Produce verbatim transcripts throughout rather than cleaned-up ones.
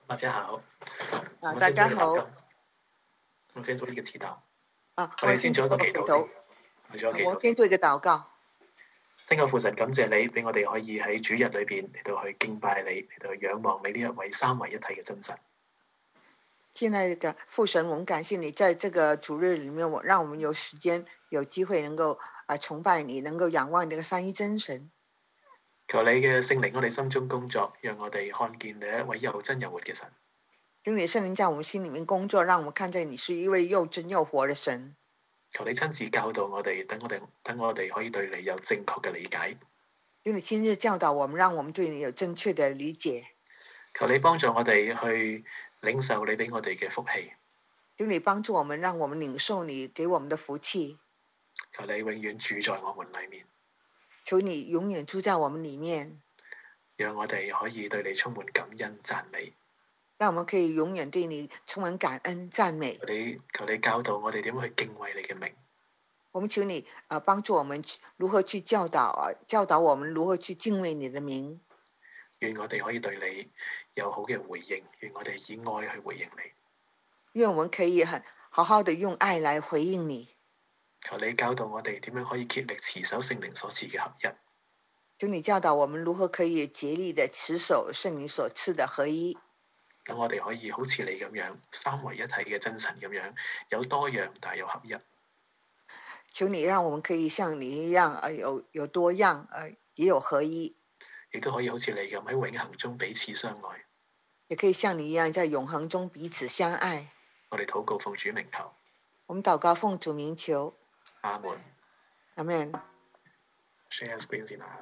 大家好， 啊， 我大家好。 先做一個禱告，我先做呢個祈禱。 啊， 我哋先做一個祈禱先，我做一個祈禱先。 我先做一個禱告。 親愛父神，感謝你俾我哋可以喺主日裏邊嚟到去敬拜你，嚟到去仰望你呢一位三位一體嘅真神。 現在嘅父神，我們感謝你，在這個主日裏面，我讓我們有時間、有機會能夠啊崇拜你，能夠仰望這個三一真神。 求你嘅聖靈喺我哋心中工作，讓我哋看見你一位又真又活嘅神。 求你聖靈在我們心裏面工作，讓我們看見你是一位又真又活嘅神。 求你親自教導我哋，等我哋等我哋可以對你有正確嘅理解。 求你親自教導我們，讓我們對你有正確嘅理解。 求你幫助我哋去領受你俾我哋嘅福氣。 求你幫助我們，讓我們領受你給我們的福氣。 求你永遠住在我們裏面。 求你永遠住在我們裏面， 讓我哋可以對你充滿感恩讚美。 讓我們可以永遠對你充滿感恩讚美。 求你求你教導我哋點樣去敬畏你嘅名。 我們求你啊、呃，幫助我們如何去教導啊，教導我們如何去敬畏你的名。 願我哋可以對你有好嘅回應，願我哋以愛去回應你。 願我們可以很好好的用愛來回應你。 求你教導我哋點樣可以竭力持守聖靈所賜嘅合一。 求你教導我們如何可以竭力的持守聖靈所賜的合一。 等我哋可以好似你咁樣三位一體嘅真神咁樣，有多樣但有合一。 求你讓我們可以像你一樣啊，有有多樣啊，也有合一。 亦都可以好似你咁喺永恆中彼此相愛。 也可以像你一樣在永恆中彼此相愛。 我哋禱告奉主名求。 我們禱告奉主名求。 阿門。 阿門。 Share screen 先啊。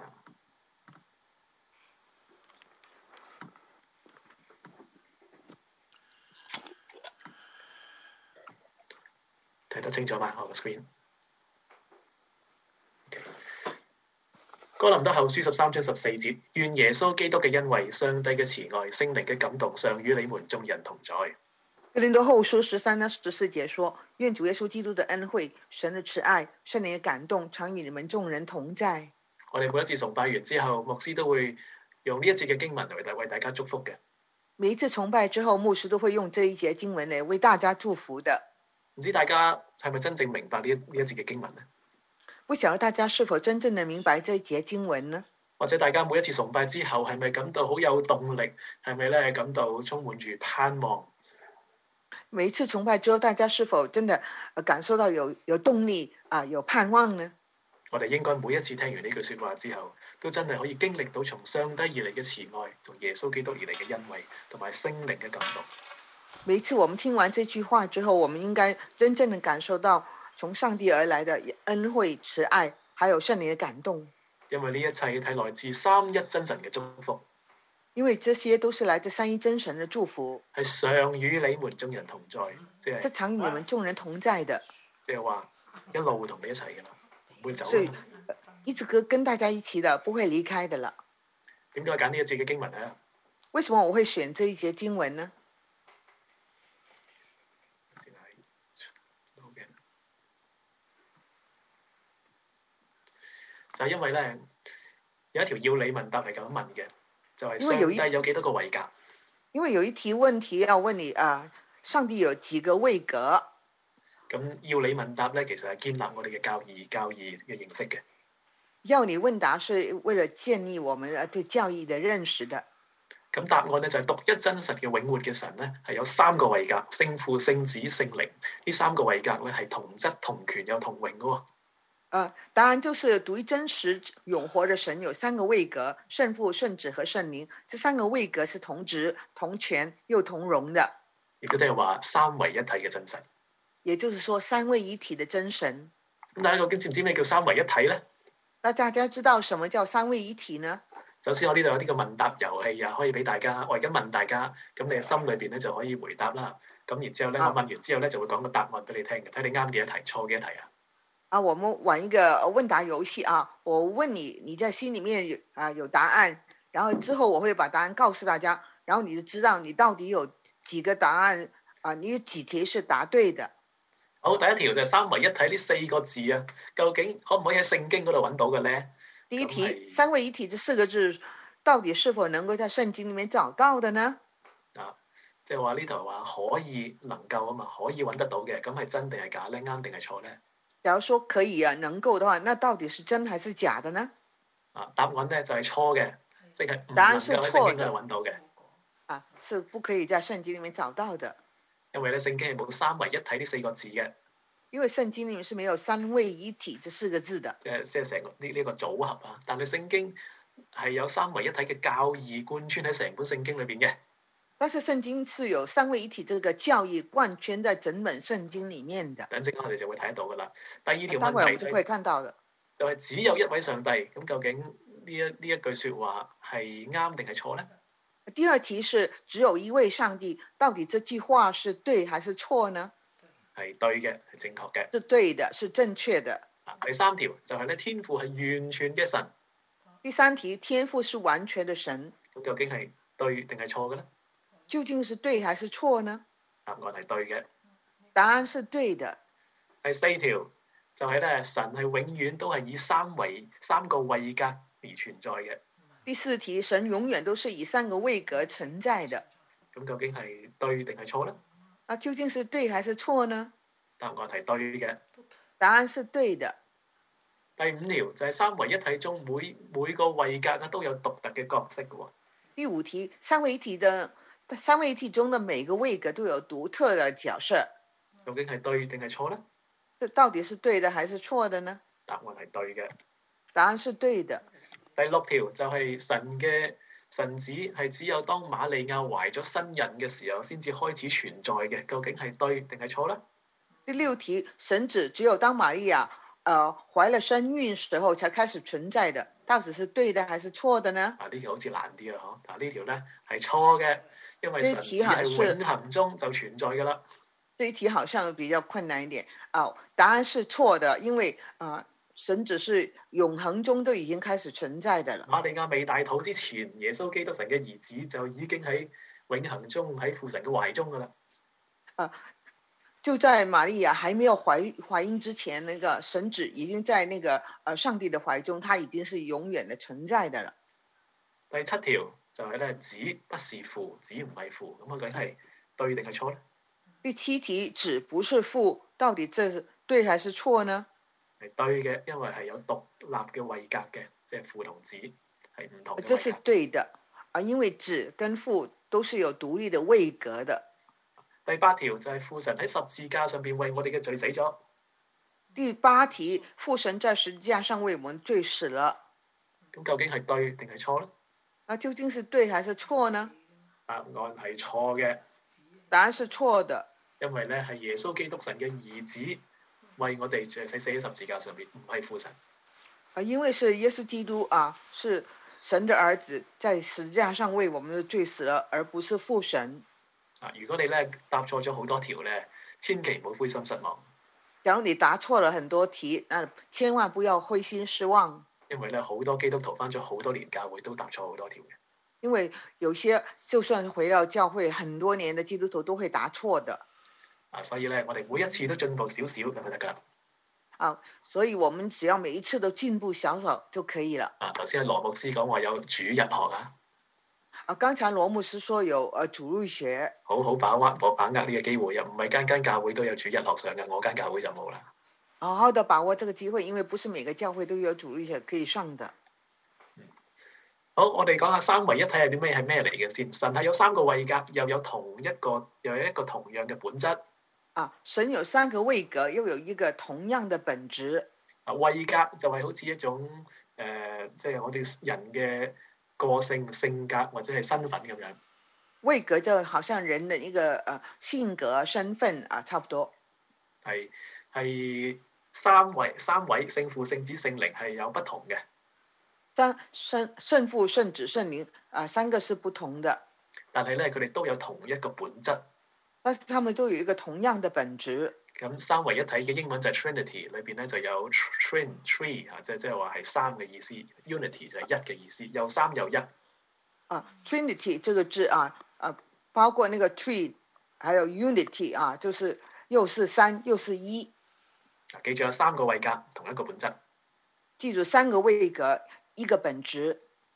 睇得清楚嗎？我個 screen。Okay. 哥林多後書十三章十四節，願耶穌基督嘅恩惠、上帝嘅慈愛、聖靈嘅感動，常與你們眾人同在。 哥林多後書十三章十四節說，願主耶穌基督的恩惠、神的慈愛、聖靈嘅感動，常與你們眾人同在。 我哋每一次崇拜完之後，牧師都會用呢一節嘅經文嚟為大家祝福嘅。 每一次崇拜之後，牧師都會用這一節經文嚟為大家祝福的。 唔知大家係咪真正明白呢一呢一節嘅經文呢？ 不曉得大家是否真正的明白這一節經文呢？ 或者大家每一次崇拜之後，係咪感到好有動力？係咪咧感到充滿住盼望？ 每一次崇拜之後，大家是否真的感受到有有動力啊，有盼望呢？ 我哋應該每一次聽完呢句說話之後，都真係可以經歷到從上帝而嚟嘅慈愛，從耶穌基督而嚟嘅恩惠，同埋聖靈嘅感動。 每一次我們聽完這句話之後，我們應該真正的感受到從上帝而來的恩惠、慈愛，還有聖靈嘅感動。 因為呢一切係來自三一真神嘅祝福。 因為這些都是來自三一真神的祝福， 係常與你們眾人同在，即係。 這常與你們眾人同在的。 即係話一路會同你一齊嘅啦，唔會走。 所以一直跟跟大家一起的，不會離開的啦。 點解揀呢一節嘅經文呢？ 為什麼我會選這一節經文呢？ 就係因為咧，有一條要理問答係咁問嘅，就係、是、上帝有幾多個位格？ 因為有一題問題要問你啊，上帝有幾個位格？ 咁要理問答咧，其實係建立我哋嘅教義、教義嘅認識嘅。 要你問答是為了建立我們對教義嘅認識的。 咁答案咧就係、是、獨一真實嘅永活嘅神咧，係有三個位格：聖父、聖子、聖靈。呢三個位格咧係同質、同權又同榮嘅喎。 呃，答案就是獨一真實永活的神有三個位格：聖父、聖子和聖靈。這三個位格是同質、同權又同榮的。 亦都即係話三位一體嘅真神。 也就是說三位一體的真神。 咁大家究竟知唔知咩叫三位一體咧？ 那大家知道什麼叫三位一體呢？ 首先我呢度有啲個問答遊戲啊，可以俾大家，我而家問大家，咁你嘅心裏邊咧就可以回答啦。咁然之後咧，我問完之後咧就會講個答案俾你聽嘅，睇你啱幾多題，錯幾多題啊？ 啊，我們玩一個問答遊戲啊！我問你，你在心裡面有啊有答案，然後之後我會把答案告訴大家，然後你就知道你到底有幾個答案啊？你有幾題是答對的？ 好，第一條就係三位一體呢四個字啊，究竟可唔可以喺聖經嗰度揾到嘅咧？ 第一題，三位一體這四個字，到底是否能夠在聖經裡面找到的呢？ 啊， 即係話呢度話可以能夠啊嘛，可以揾得到嘅，咁係真定係假咧？啱定係錯咧？ 假如說可以啊，能夠的話，那到底是真還是假的呢？ 啊，答案咧就係錯嘅，即係唔答案是能夠喺聖錯的經嗰度揾到嘅， 啊，是不可以在聖經裡面找到的， 因為咧聖經係冇三位一體呢四個字嘅， 因為聖經裡面是沒有三位一體這四個字的。 即係即係成個呢呢個組合啊。但係聖經係有三位一體嘅教義貫穿喺成本聖經裏邊嘅。 但是聖經是有三位一體這個教義貫穿在整本聖經裡面的。 等陣間我哋就會睇得到噶啦。第二條待會我問題就們就會看到的， 就係只有一位上帝，咁究竟呢一呢一句説話係啱定係錯咧？ 第二題是只有一位上帝，到底這句話是對還是錯呢？ 係對嘅，係正確嘅。 是對的，是正確的。 啊，第三條就係咧，天父係完全嘅神。 第三題，天父是完全的神， 咁究竟係對定係錯嘅咧？ 究竟是對還是錯呢？ 答案係對嘅。 答案是對的。 第四條就係咧，神係永遠都係以三位三個位格而存在嘅。 第四題，神永遠都是以三個位格存在的。 咁究竟係對定係錯咧？ 啊，究竟是對還是錯呢？ 答案係對嘅。 答案是對的。 第五條就係三位一體中每每個位格啊都有獨特嘅角色嘅喎。 第五題，三位一體的三位一體中的每個位格都有獨特的角色。 究竟係對定係錯咧？ 這到底是對的還是錯的呢？ 答案係對嘅。 答案是對的。 第六條就係神嘅神子係只有當瑪利亞懷咗身孕嘅時候先至開始存在嘅，究竟係對定係錯咧？ 第六題，神子只有當瑪利亞呃懷了身孕時候才開始存在的，到底是對的還是錯的呢？ 啊，呢條好似難啲啊，嗬！但係呢條咧係錯嘅，因為神子係永恆中就存在噶啦。 這一題好像比較困難一點啊、哦，答案是錯的，因為啊、呃、神只是永恆中都已經開始存在的了。 瑪利亞未大肚之前，耶穌基督神嘅兒子就已經喺永恆中喺父神嘅懷中噶啦。 啊，就在瑪利亞還沒有懷懷孕之前，那個神子已經在那個呃上帝的懷中，他已經是永遠的存在的了。 第七條就係咧，子不是父，子唔係父，咁究竟係對定係錯咧？ 第七題，子不是父，到底這是對還是錯呢？ 係對嘅，因為係有獨立嘅位格嘅，即係父同子係唔同嘅位格。 這是對的啊，因為子跟父都是有獨立的位格的。 第八條就係父神喺十字架上邊為我哋嘅罪死咗。 第八題，父神在十字架上為我們罪死了。 咁究竟係對定係錯咧？ 啊，究竟是對還是錯呢？ 答案係錯嘅。 答案是錯的。 因為咧係耶穌基督神嘅兒子為我哋死死喺十字架上邊，唔係父神。 啊，因為是耶穌基督啊，是神的兒子，在十字架上為我們的罪死了，而不是父神。 啊，如果你咧答錯咗好多條咧，千祈唔好灰心失望。 假如你答錯了很多題，那千萬不要灰心失望。 因為咧好多基督徒返咗好多年教會都答錯好多條嘅。 因為有些就算回到教會很多年的基督徒都會答錯的。 啊，所以咧我哋每一次都進步少少咁就得噶啦。 啊，所以我們只要每一次都進步少少就可以了。 啊，頭先阿羅牧師講話有主日學啊。 啊，剛才羅牧師說有誒主日學， 好好把握我把握呢個機會，又唔係間間教會都有主日學上嘅，我間教會就冇啦。 好好的把握這個機會，因為不是每個教會都有主日學可以上的。 嗯、好，我哋講下三位一體係啲咩係咩嚟嘅先。神係有三個位格，又有同一個又有一個同樣嘅本質。 啊，神有三個位格，又有一個同樣的本質。 啊，位格就係好似一種誒，即、呃、係、就是、我哋人嘅個性、性格或者係身份咁樣。 位格就好像人的一個誒、呃、性格、身份啊，差不多。 係係三位三位聖父、聖子、聖靈係有不同嘅。 三聖聖父、聖子、聖靈啊，三個是不同的。 但係咧，佢哋都有同一個本質。 但是他們都有一個同樣的本質。 咁三位一體嘅英文就係 Trinity，裏邊咧就有 Trin Tree 嚇，即係即係話係三嘅意思。Unity 就係一嘅意思，有三有一。 啊 ，Trinity 這個字啊，啊，包括那個 tree，還有 Unity 啊，就是又是三又是一。 啊，記住有三個位格，同一個本質。 記住三個位格，一個本質。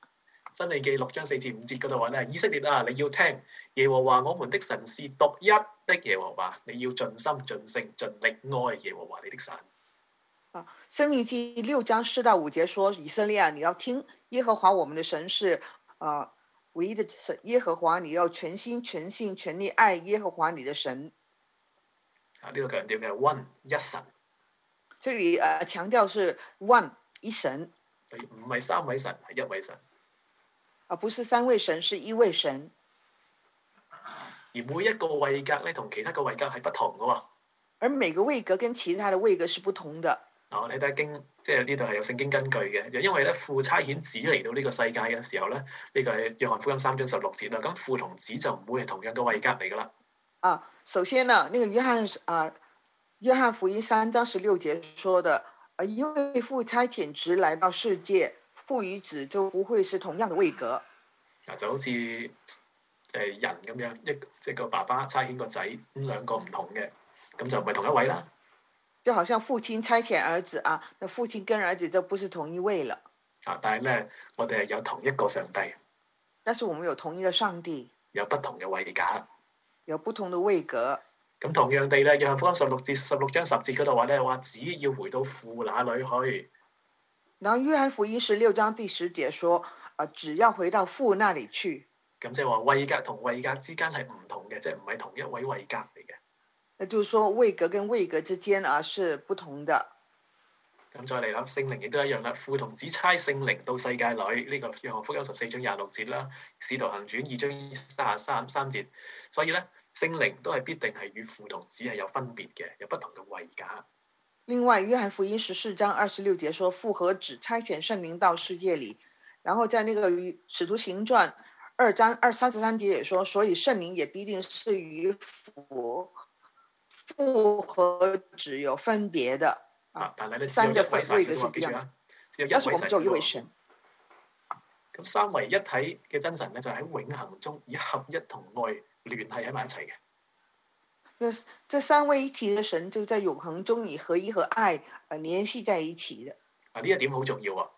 申利記六章四至五節嗰度話咧，以色列啊，你要聽耶和華我們的神是獨一的耶和華，你要盡心盡性盡力愛耶和華你的神。 啊，申命記六章四到五節說，以色列啊，你要聽耶和華我們的神是啊唯一的神，耶和華你要全心全性全力愛耶和華你的神。 啊，呢個強調嘅係 one 一神。 這裏誒、呃、強調是 one 一神， 所以唔係三位神，係一位神。 而不是三位神，是一位神。 而每一個位格咧，同其他嘅位格係不同嘅喎。 而每個位格跟其他的位格是不同的。 嗱，我睇睇經，即係呢度係有聖經根據嘅，因為咧父差遣子嚟到呢個世界嘅時候咧，呢、這個係約翰福音三章十六節啦。咁父同子就唔會係同樣嘅位格嚟噶啦。 啊，首先呢，那個約翰啊，約翰福音三章十六節說的，啊，因為父差遣子來到世界，父與子就不會是同樣的位格。 嗱，就好似誒人咁樣，一即係個爸爸差遣個仔，咁兩個唔同嘅，咁就唔係同一位啦。 就好像父親差遣兒子啊，那父親跟兒子就不是同一位了。 啊，但係咧，我哋係有同一個上帝。 但是我們有同一個上帝。 有不同嘅位格。 有不同的位格。 咁同樣地咧，約翰福音十六節十六章十節嗰度話咧，話子要回到父那裏去。 然後約翰福音十六章第十節說，啊，只要回到父那裏去。 咁即係話位格同位格之間係唔同嘅，即係唔係同一位位格嚟嘅。 那就是說位格跟位格之間啊是不同的。 咁再嚟啦，聖靈亦都一樣啦。父同子差聖靈到世界裏，呢、這個約翰福音十四章廿六節啦，使徒行傳二章三十三三節。所以咧，聖靈都係必定係與父同子係有分別嘅，有不同嘅位格。 另外，約翰福音十四章二十六節說父和子差遣聖靈到世界裏，然後在那個使徒行傳二章二三十三節也說，所以聖靈也必定是與父。父和子有分別的啊，但係咧三個位位格是一樣， 啊， 但是我們只有一位神。 咁三位一體嘅真神咧，就喺永恆中以合一同愛聯繫喺埋一齊嘅。 那這三位一體嘅神就在永恆中以合一和愛呃聯繫在一起的。 啊，呢一點好重要啊！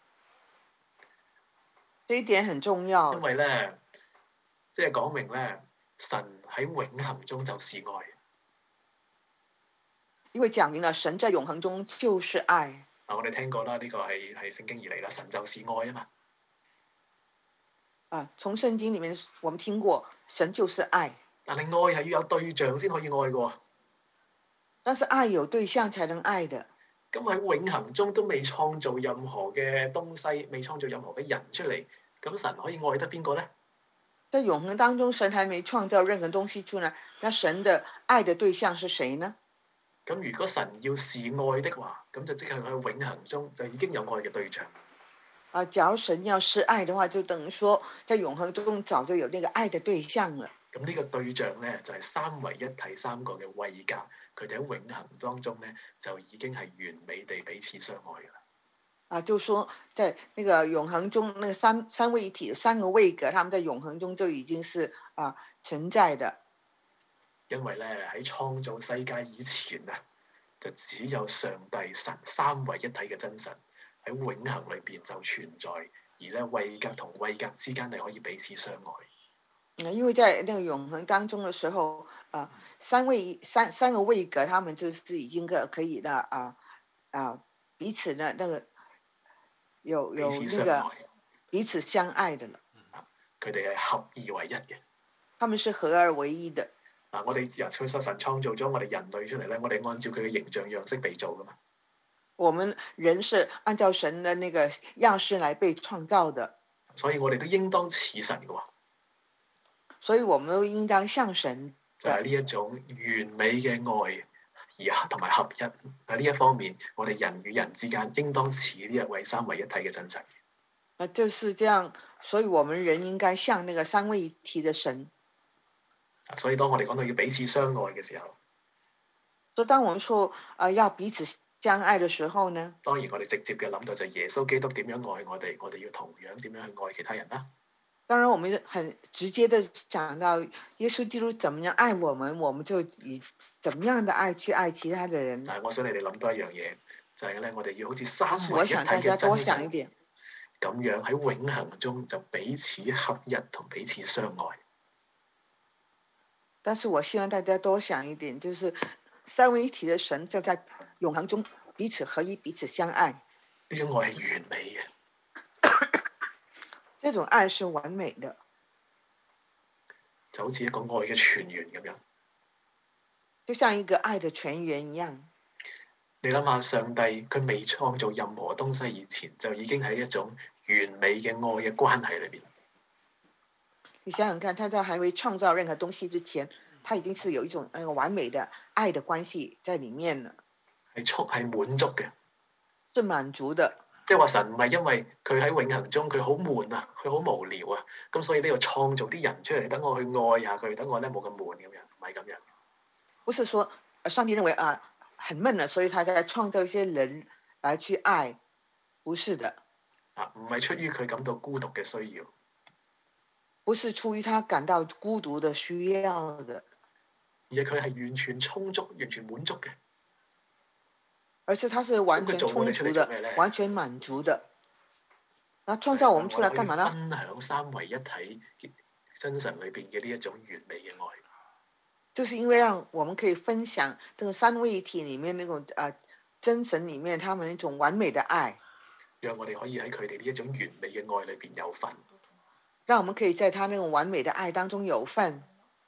呢一點很重要。 因為咧，即係講明咧，神喺永恆中就是愛。 因為講明了神在永恆中就是愛。 啊，我哋聽過啦，呢、這個係係聖經而嚟啦，神就是愛啊嘛。 啊，從聖經裡面我們聽過，神就是愛。 但係愛係要有對象先可以愛嘅。 但是愛有對象才能愛的。 咁喺永恆中都未創造任何嘅東西，未創造任何嘅人出嚟，咁神可以愛得邊個咧？ 在永恆當中，神還沒創造任何東西出來，那神的愛的對象是誰呢？ 咁如果神要是愛的話，咁就即係喺永恆中就已經有愛嘅對象。 啊，假如神要是愛的話，就等於說在永恆中早就有那個愛的對象了。 咁呢個對象咧就係、是、三位一體三個嘅位格，佢哋喺永恆當中咧就已經係完美地彼此相愛噶啦。 啊，就說在那個永恆中，那個三三位一體三個位格，他們在永恆中就已經是啊存在的。 因為咧喺創造世界以前啊，就只有上帝神三位一體嘅真神喺永恆裏邊就存在，而咧位格同位格之間係可以彼此相愛。 因為在那個永恆當中嘅時候，啊，三位三三個位格，他們就是已經可可以的啊啊彼此的那個有有那個彼此相愛的了。 佢哋係合二為一嘅。 他們是合二為一的。 嗱、啊，我哋人佢神創造咗我哋人類出嚟咧，我哋按照佢嘅形象樣式被造噶嘛。 我們人是按照神的那個樣式來被創造的， 所以我哋都應當似神嘅喎。 所以我們都應當像神。 就係呢一種完美嘅愛而同埋合一喺呢一方面，我哋人與人之間應當似呢一位三位一體嘅真神。 啊，就是這樣，所以我們人應該像那個三位一體的神。 所以當我哋講到要彼此相愛嘅時候， 所以當我們說啊、呃、要彼此相愛嘅時候呢， 當然我哋直接嘅諗到就係耶穌基督點樣愛我哋，我哋要同樣點樣去愛其他人啦。 當然我們很直接的講到耶穌基督怎麼樣愛我們，我們就以怎麼樣的愛去愛其他的人。 但係我想你哋諗多一樣嘢，就係咧，我哋要好似三位一體嘅真神。 我想大家多想一點。 咁樣喺永恆中就彼此合一同彼此相愛。 但是我希望大家多想一點，就是三位一體的神就在永恆中彼此合一、彼此相愛。 呢種愛係完美嘅， 這種愛是完美的， 就好似一個愛嘅泉源咁樣。 就像一個愛的泉源一樣。 你諗下，上帝佢未創造任何東西以前，就已經喺一種完美嘅愛嘅關係裏邊。 你想想看，他在還未創造任何東西之前，他已經是有一種誒完美的愛的關係在裡面了， 係足係滿足嘅， 是滿足的。 即係話神唔係因為佢喺永恆中佢好悶啊，佢好無聊啊，咁所以呢個創造啲人出嚟，等我去愛下佢，等我咧冇咁悶咁樣，唔係咁樣。 不是說上帝認為啊很悶啊，所以他在創造一些人來去愛，不是的。 啊，唔係出於佢感到孤獨嘅需要。 不是出於他感到孤獨的需要的， 而係佢係完全充足、完全滿足嘅。 而且他是完全充足的、完全滿足的。那創造我們出來幹嘛呢？ 分享三位一體真神裏邊嘅呢一種完美嘅愛， 就是因為讓我們可以分享這個三位一體裡面那種啊、呃、真神裡面他們一種完美的愛， 讓我哋可以喺佢哋呢一種完美嘅愛裏邊有份。 讓我們可以在他那種完美的愛當中有份。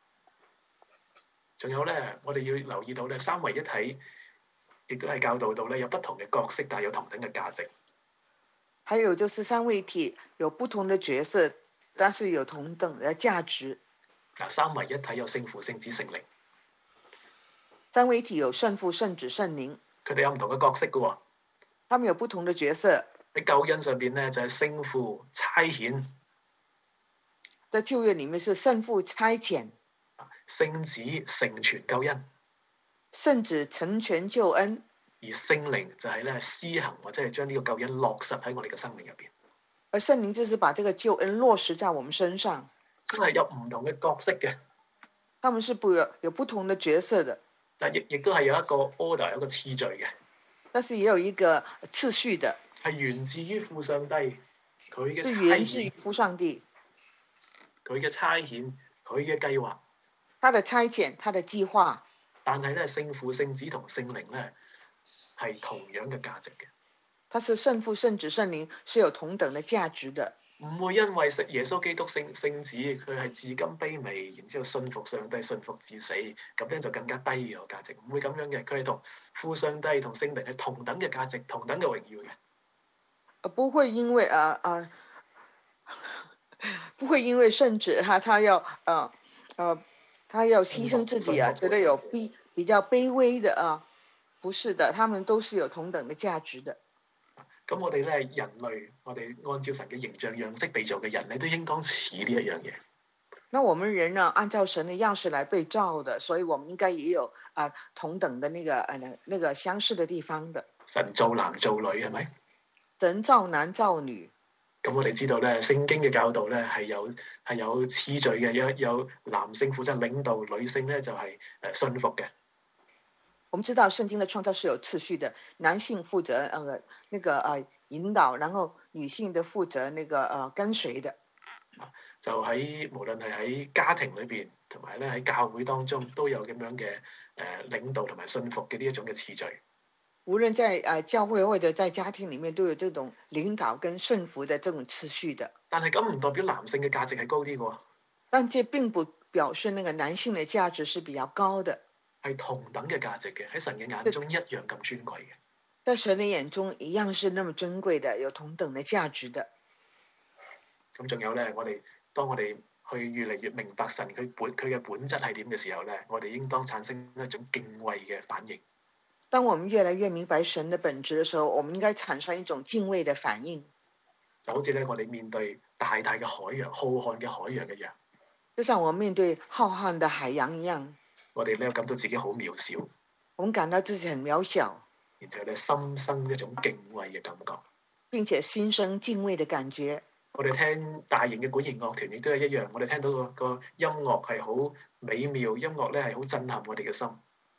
仲有咧，我哋要留意到咧，三位一體亦都係教導到咧，有不同嘅角色，但係有同等嘅價值。 還有就是三位一體有不同的角色，但是有同等嘅價值。 嗱，三位一體有聖父、聖子、聖靈。 三位一體有聖父、聖子、聖靈。 佢哋有唔同嘅角色嘅喎。 他們有不同的角色。 喺救恩上邊咧，就係聖父差遣。 在舊約裡面是聖父差遣， 聖子成全救恩， 聖子成全救恩， 而聖靈就係咧施行或者係將呢個救恩落實喺我哋嘅生命入邊。 而聖靈就是把這個救恩落實在我們身上。 真係有唔同嘅角色嘅， 他們是不有有不同的角色的， 但亦亦都係有一個 order，有一個次序嘅。 但是也有一個次序的， 係源自於父上帝，佢嘅是源自於父上帝。 佢嘅差遣，佢嘅計劃， 他的差遣，他的計劃。 但係咧，聖父、聖子同聖靈咧係同樣嘅價值嘅。 他是聖父、聖子、聖靈是有同等的價值的。 唔會因為食耶穌基督聖聖子，佢係至今卑微，然之後信服上帝，信服至死，咁樣就更加低嘅個價值。唔會咁樣嘅，佢係同父上帝同聖靈係同等嘅價值，同等嘅榮耀嘅。 不會因為啊啊。呃不會因為聖子他他要呃呃他要犧牲自己啊，覺得有比比較卑微的啊，不是的，他們都是有同等的價值的。 咁我哋咧人類，我哋按照神嘅形象樣式被造嘅人，你都應當似呢一樣嘢。 那我們人呢，按照神的樣式來被造的，所以我們應該也有啊、呃、同等的那個呃那個相似的地方的。 神造男造女係咪？ 神造男造女。 咁我哋知道咧，聖經嘅教導咧係有係有次序嘅，有有男性負責領導，女性咧就係誒信服嘅。 我們知道聖經的創造是有次序的，男性負責呃那個呃引導，然後女性的負責那個呃跟隨的。 就喺無論係喺家庭裏邊，同埋咧喺教會當中，都有咁樣嘅誒領導同埋信服嘅呢一種嘅次序。 無論在誒教會或者在家庭裡面，都有這種領導跟順服的這種次序的。 但係咁唔代表男性嘅價值係高啲嘅喎。 但這並不表示那個男性嘅價值是比較高的。 係同等嘅價值嘅，喺神嘅眼中一樣咁尊貴嘅。 在神嘅眼中一樣是那麼尊貴的，有同等嘅價值的。 咁仲有咧，我哋當我哋去越嚟越明白神佢本佢嘅本質係點嘅時候咧，我哋應當產生一種敬畏嘅反應。 當我們越來越明白神的本質的時候，我們應該產生一種敬畏的反應。 就好似咧，我哋面對大大嘅海洋、浩瀚嘅海洋一樣。 就像我們面對浩瀚的海洋一樣。 我哋咧感到自己好渺小。 我們感到自己很渺小。 然後咧，心生一種敬畏嘅感覺。 並且心生敬畏的感覺。 我哋聽大型嘅管弦樂團亦都係一樣，我哋聽到個個音樂係好美妙，音樂咧係好震撼我哋嘅心。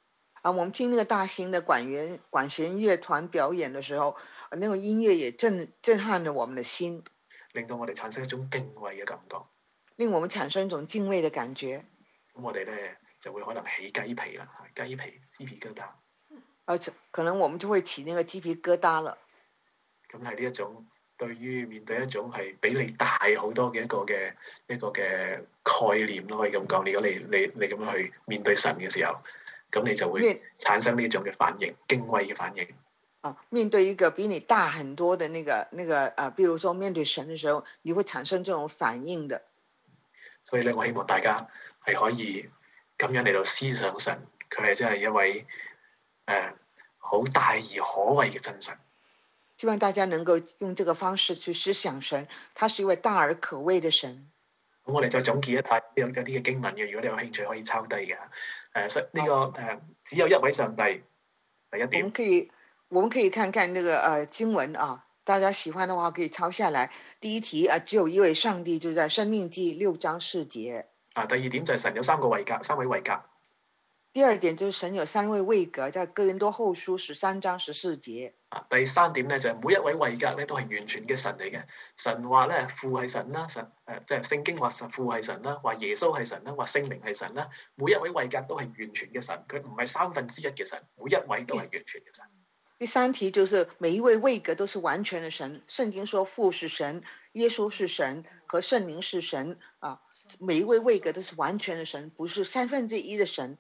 啊，我們聽那個大型的管弦管弦樂團表演的時候，啊那種音樂也震震撼了我們的心， 令到我哋產生一種敬畏嘅感覺。 令我們產生一種敬畏的感覺。 咁我哋咧就會可能起雞皮啦，雞皮雞皮疙瘩。 而且可能我們就會起那個雞皮疙瘩了。 咁係呢一種對於面對一種係比你大好多嘅一個嘅一個嘅概念咯，可以咁講。如果你你你咁樣去面對神嘅時候，咁你就會產生呢種嘅反應，敬畏嘅反應。 啊，面對一個比你大很多的那個那個啊，比如說面對神嘅時候，你會產生這種反應的。 所以咧，我希望大家係可以咁樣嚟到思想神，佢係真係一位誒好、呃、大而可畏嘅真神。 希望大家能夠用這個方式去思想神，他是一位大而可畏的神。 咁我哋再總結一下有有啲嘅經文嘅，如果你有興趣可以抄低嘅。誒、呃，呢、這個誒、呃、只有一位上帝，第一點。 我們可以，我們可以看看那個誒、呃、經文啊，大家喜歡的話可以抄下來。第一題啊，只有一位上帝，就在申命記六章四節。 啊，第二點就係神有三個位格，三位位格。 第二點就是神有三位位格，在哥林多後書十三章十四節。 啊，第三點咧就係、是、每一位位格咧都係完全嘅神嚟嘅。神話咧父係神啦，神誒即係聖經話神父係神啦，話耶穌係神啦，話聖靈係神啦。每一位位格都係完全嘅神，佢唔係三分之一嘅神，每一位都係完全嘅神。 第三題就是每一位位格都是完全的神。聖經說父是神，耶穌是神，和聖靈是神啊。每一位位格都是完全的神，不是三分之一的神。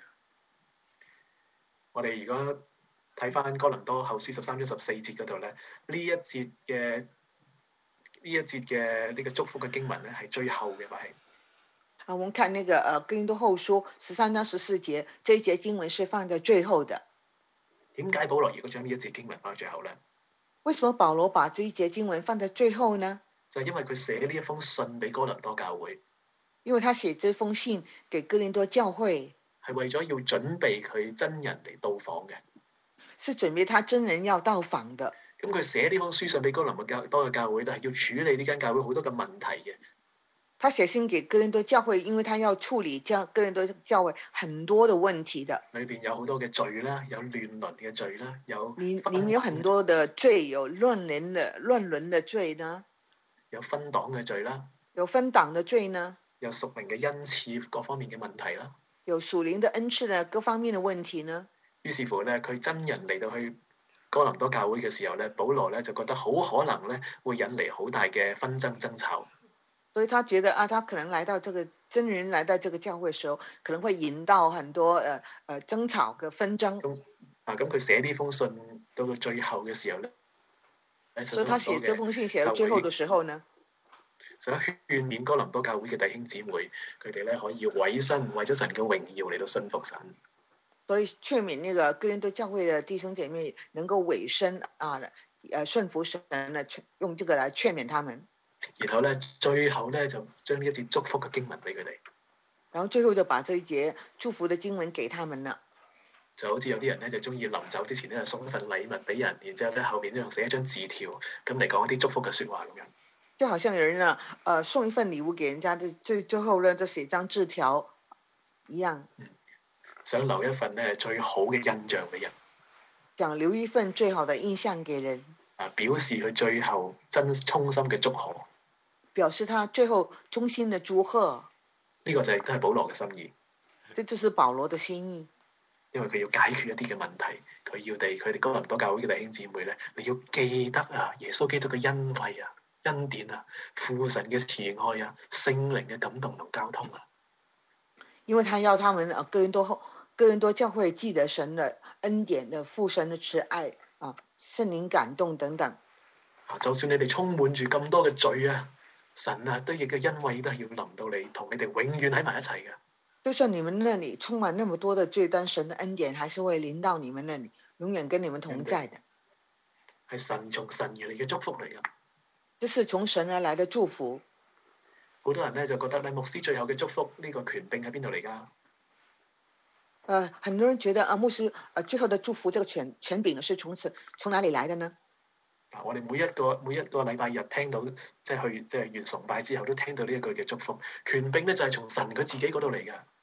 我哋如果睇翻哥林多後書十三章十四節嗰度咧，呢一節嘅呢一節嘅呢個祝福嘅經文咧係最後嘅，係。 啊，我們看那個呃哥林多後書十三章十四節，這一節經文是放在最後的。 點解保羅如果將呢一節經文放喺最後咧？ 為什麼保羅把這一節經文放在最後呢？ 就係因為佢寫呢一封信俾哥林多教會。 因為他寫這封信給哥林多教會， 係為咗要準備佢真人嚟到訪嘅。 是準備他真人要到訪的。 咁佢寫呢封書信俾哥林多嘅教會咧，係要處理呢間教會好多嘅問題嘅。 他寫信給哥林多教會，因為他要處理教哥林多教會很多的問題的。 裏邊有好多嘅罪啦，有亂倫嘅罪啦，有裏裏面有很多的罪，有亂倫的亂倫的罪呢， 有分黨嘅罪啦， 有分黨的罪呢， 有屬靈嘅恩賜各方面嘅問題啦， 有屬靈的恩賜呢各方面的問題呢。 於是乎咧，佢真人嚟到去哥林多教會嘅時候咧，保羅咧就覺得好可能咧會引嚟好大嘅紛爭爭吵。 所以他覺得啊，他可能來到這個真人來到這個教會嘅時候，可能會引到很多誒誒、呃、爭吵嘅紛爭。 咁啊，咁佢寫呢封信到到最後嘅時候咧， 所以他寫這封信寫到最後嘅時候呢， 想勸勉哥林多教會嘅弟兄姊妹，佢哋咧可以委身為咗神嘅榮耀嚟到信服神。 所以勸勉那個哥林多教會的弟兄姐妹能夠委身啊，誒順服神呢，用這個來勸勉他們。 然後咧，最後咧就將呢一節祝福嘅經文俾佢哋。 然後最後就把這一節祝福的經文給他們啦。 就好似有啲人咧就中意臨走之前咧送一份禮物俾人，然之後咧後邊咧仲寫一張字條，咁嚟講一啲祝福嘅説話咁樣。 就好像有人啊，誒、呃、送一份禮物給人家，最最後咧就寫張字條一樣。 嗯想留一份咧最好嘅印象俾人， 想留一份最好的印象給人， 啊，表示佢最後真衷心嘅祝賀， 表示他最後衷心的祝賀。 呢個就係都係保羅嘅心意。 這就是保羅的心意， 因為佢要解決一啲嘅問題，佢要地佢哋哥林多教會嘅弟兄姊妹咧，你要記得啊，耶穌基督嘅恩惠啊、恩典啊、父神嘅慈愛啊、聖靈嘅感動同交通啊。 因為他要他們啊，哥林多後。哥林多教會記得神的恩典的父神的慈愛啊，聖靈感動等等。 啊，就算你哋充滿住咁多嘅罪啊，神啊都亦嘅恩惠都係要臨到你，同你哋永遠喺埋一齊嘅。 就算你們那裡充滿那麼多的罪，但神的恩典還是會臨到你們那裡，永遠跟你們同在的。 係神從神而嚟嘅祝福嚟噶。 這是從神而來的祝福。 好多人咧就覺得咧，牧師最後嘅祝福呢個權柄喺邊度嚟噶？ 誒、呃，很多人覺得啊，牧師啊，最後的祝福，這個權權柄是從此從哪裡來的呢？ 嗱，我哋每一個每一個禮拜日聽到，即係去即係完崇拜之後，都聽到呢一句嘅祝福。權柄咧就係從神佢自己嗰度嚟噶。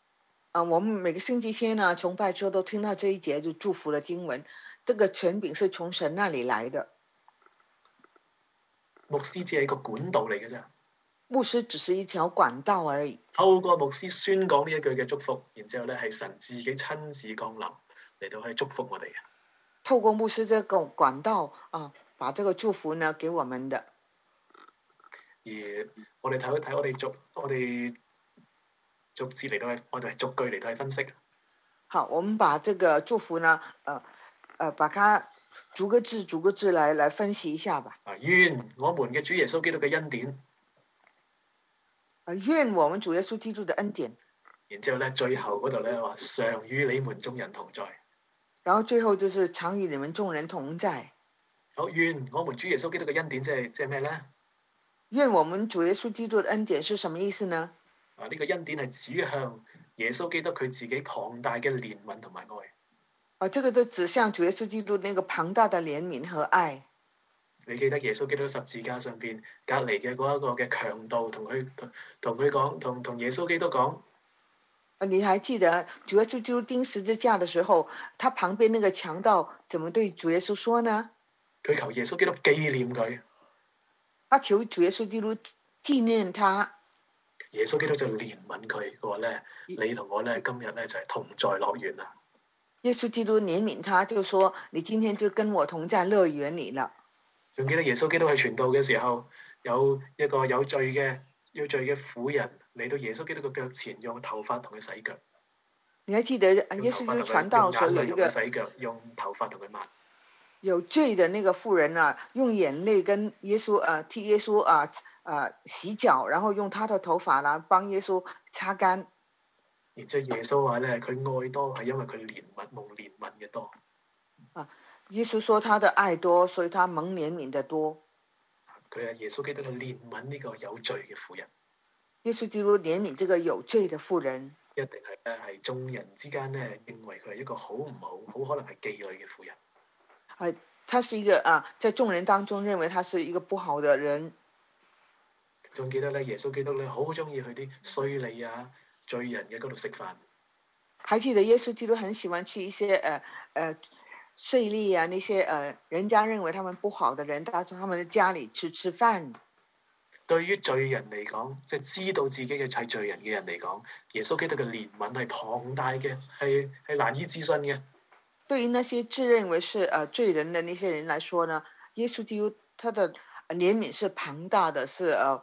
啊，我們每個星期天呢，崇拜之後都聽到這一節就祝福的經文，這個權柄是從神那裡來的。 牧師只係一個管道嚟嘅啫， 牧師只是一條管道而已。 透過牧師宣講呢一句嘅祝福，然之後咧係神自己親自降臨嚟到去祝福我哋嘅。 透過牧師這個管道啊，把這個祝福呢給我們的。 而我哋睇一睇，我哋逐我哋。逐字嚟到去，我哋係逐句嚟到去分析。 好，我們把這個祝福呢，呃，呃，把它逐個字逐個字來來分析一下吧。 啊，願我們嘅主耶穌基督嘅恩典。 啊，願我們主耶穌基督嘅恩典。 然之後咧，最後嗰度咧話，常與你們眾人同在。 然後最後就是常與你們眾人同在。 好，願我們主耶穌基督嘅恩典，即係即係咩咧？ 願我們主耶穌基督嘅恩典是什麼意思呢？ 啊！呢個恩典係指向耶穌基督佢自己龐大嘅憐憫同埋愛。 啊，這個都指向主耶穌基督那個龐大的憐憫和愛。 你記得耶穌基督十字架上邊隔離嘅嗰一個嘅強盜，同佢同佢講，同同耶穌基督講。 啊，你還記得主耶穌基督釘十字架的時候，他旁邊那個強盜怎麼對主耶穌說呢？ 佢求耶穌基督紀念佢。 他求主耶穌基督紀念他。 耶穌基督就憐憫佢，佢話咧：你同我咧今日咧就係同在樂園啦。 耶穌基督憐憫他，就說：你今天就跟我同在樂園裏了。 仲記得耶穌基督喺傳道嘅時候，有一個有罪嘅有罪嘅婦人嚟到耶穌基督嘅腳前，用頭髮同佢洗腳。 你還記得耶穌基督傳道時候有一個洗腳，用頭髮同佢抹。 有罪的那個婦人啊，用眼淚跟耶穌啊替耶穌啊啊洗腳，然後用他的頭髮啦幫耶穌擦乾。 然之後耶穌話咧，佢愛多係因為佢憐憫蒙憐憫嘅多。 啊，耶穌說他的愛多，所以他蒙憐憫的多。 佢係耶穌基督去憐憫呢個有罪嘅婦人。 耶穌基督憐憫這個有罪的婦人。 一定係咧係眾人之間咧認為佢係一個好唔好，好可能係妓女嘅婦人。 啊，他是一個啊，在眾人當中認為他是一個不好的人。 仲記得咧，耶穌基督咧好中意去啲稅吏啊、罪人嘅嗰度食飯。 還記得耶穌基督很喜歡去一些誒誒稅吏啊，那些誒、呃、人家認為他們不好的人，到他們的家裏去吃飯。 對於罪人嚟講，即係知道自己嘅係罪人嘅人嚟講，耶穌基督嘅憐憫係龐大嘅，係係難以置信嘅。 對於那些自認為是呃罪人的那些人來說呢，耶穌基督他的憐憫是龐大的，是呃。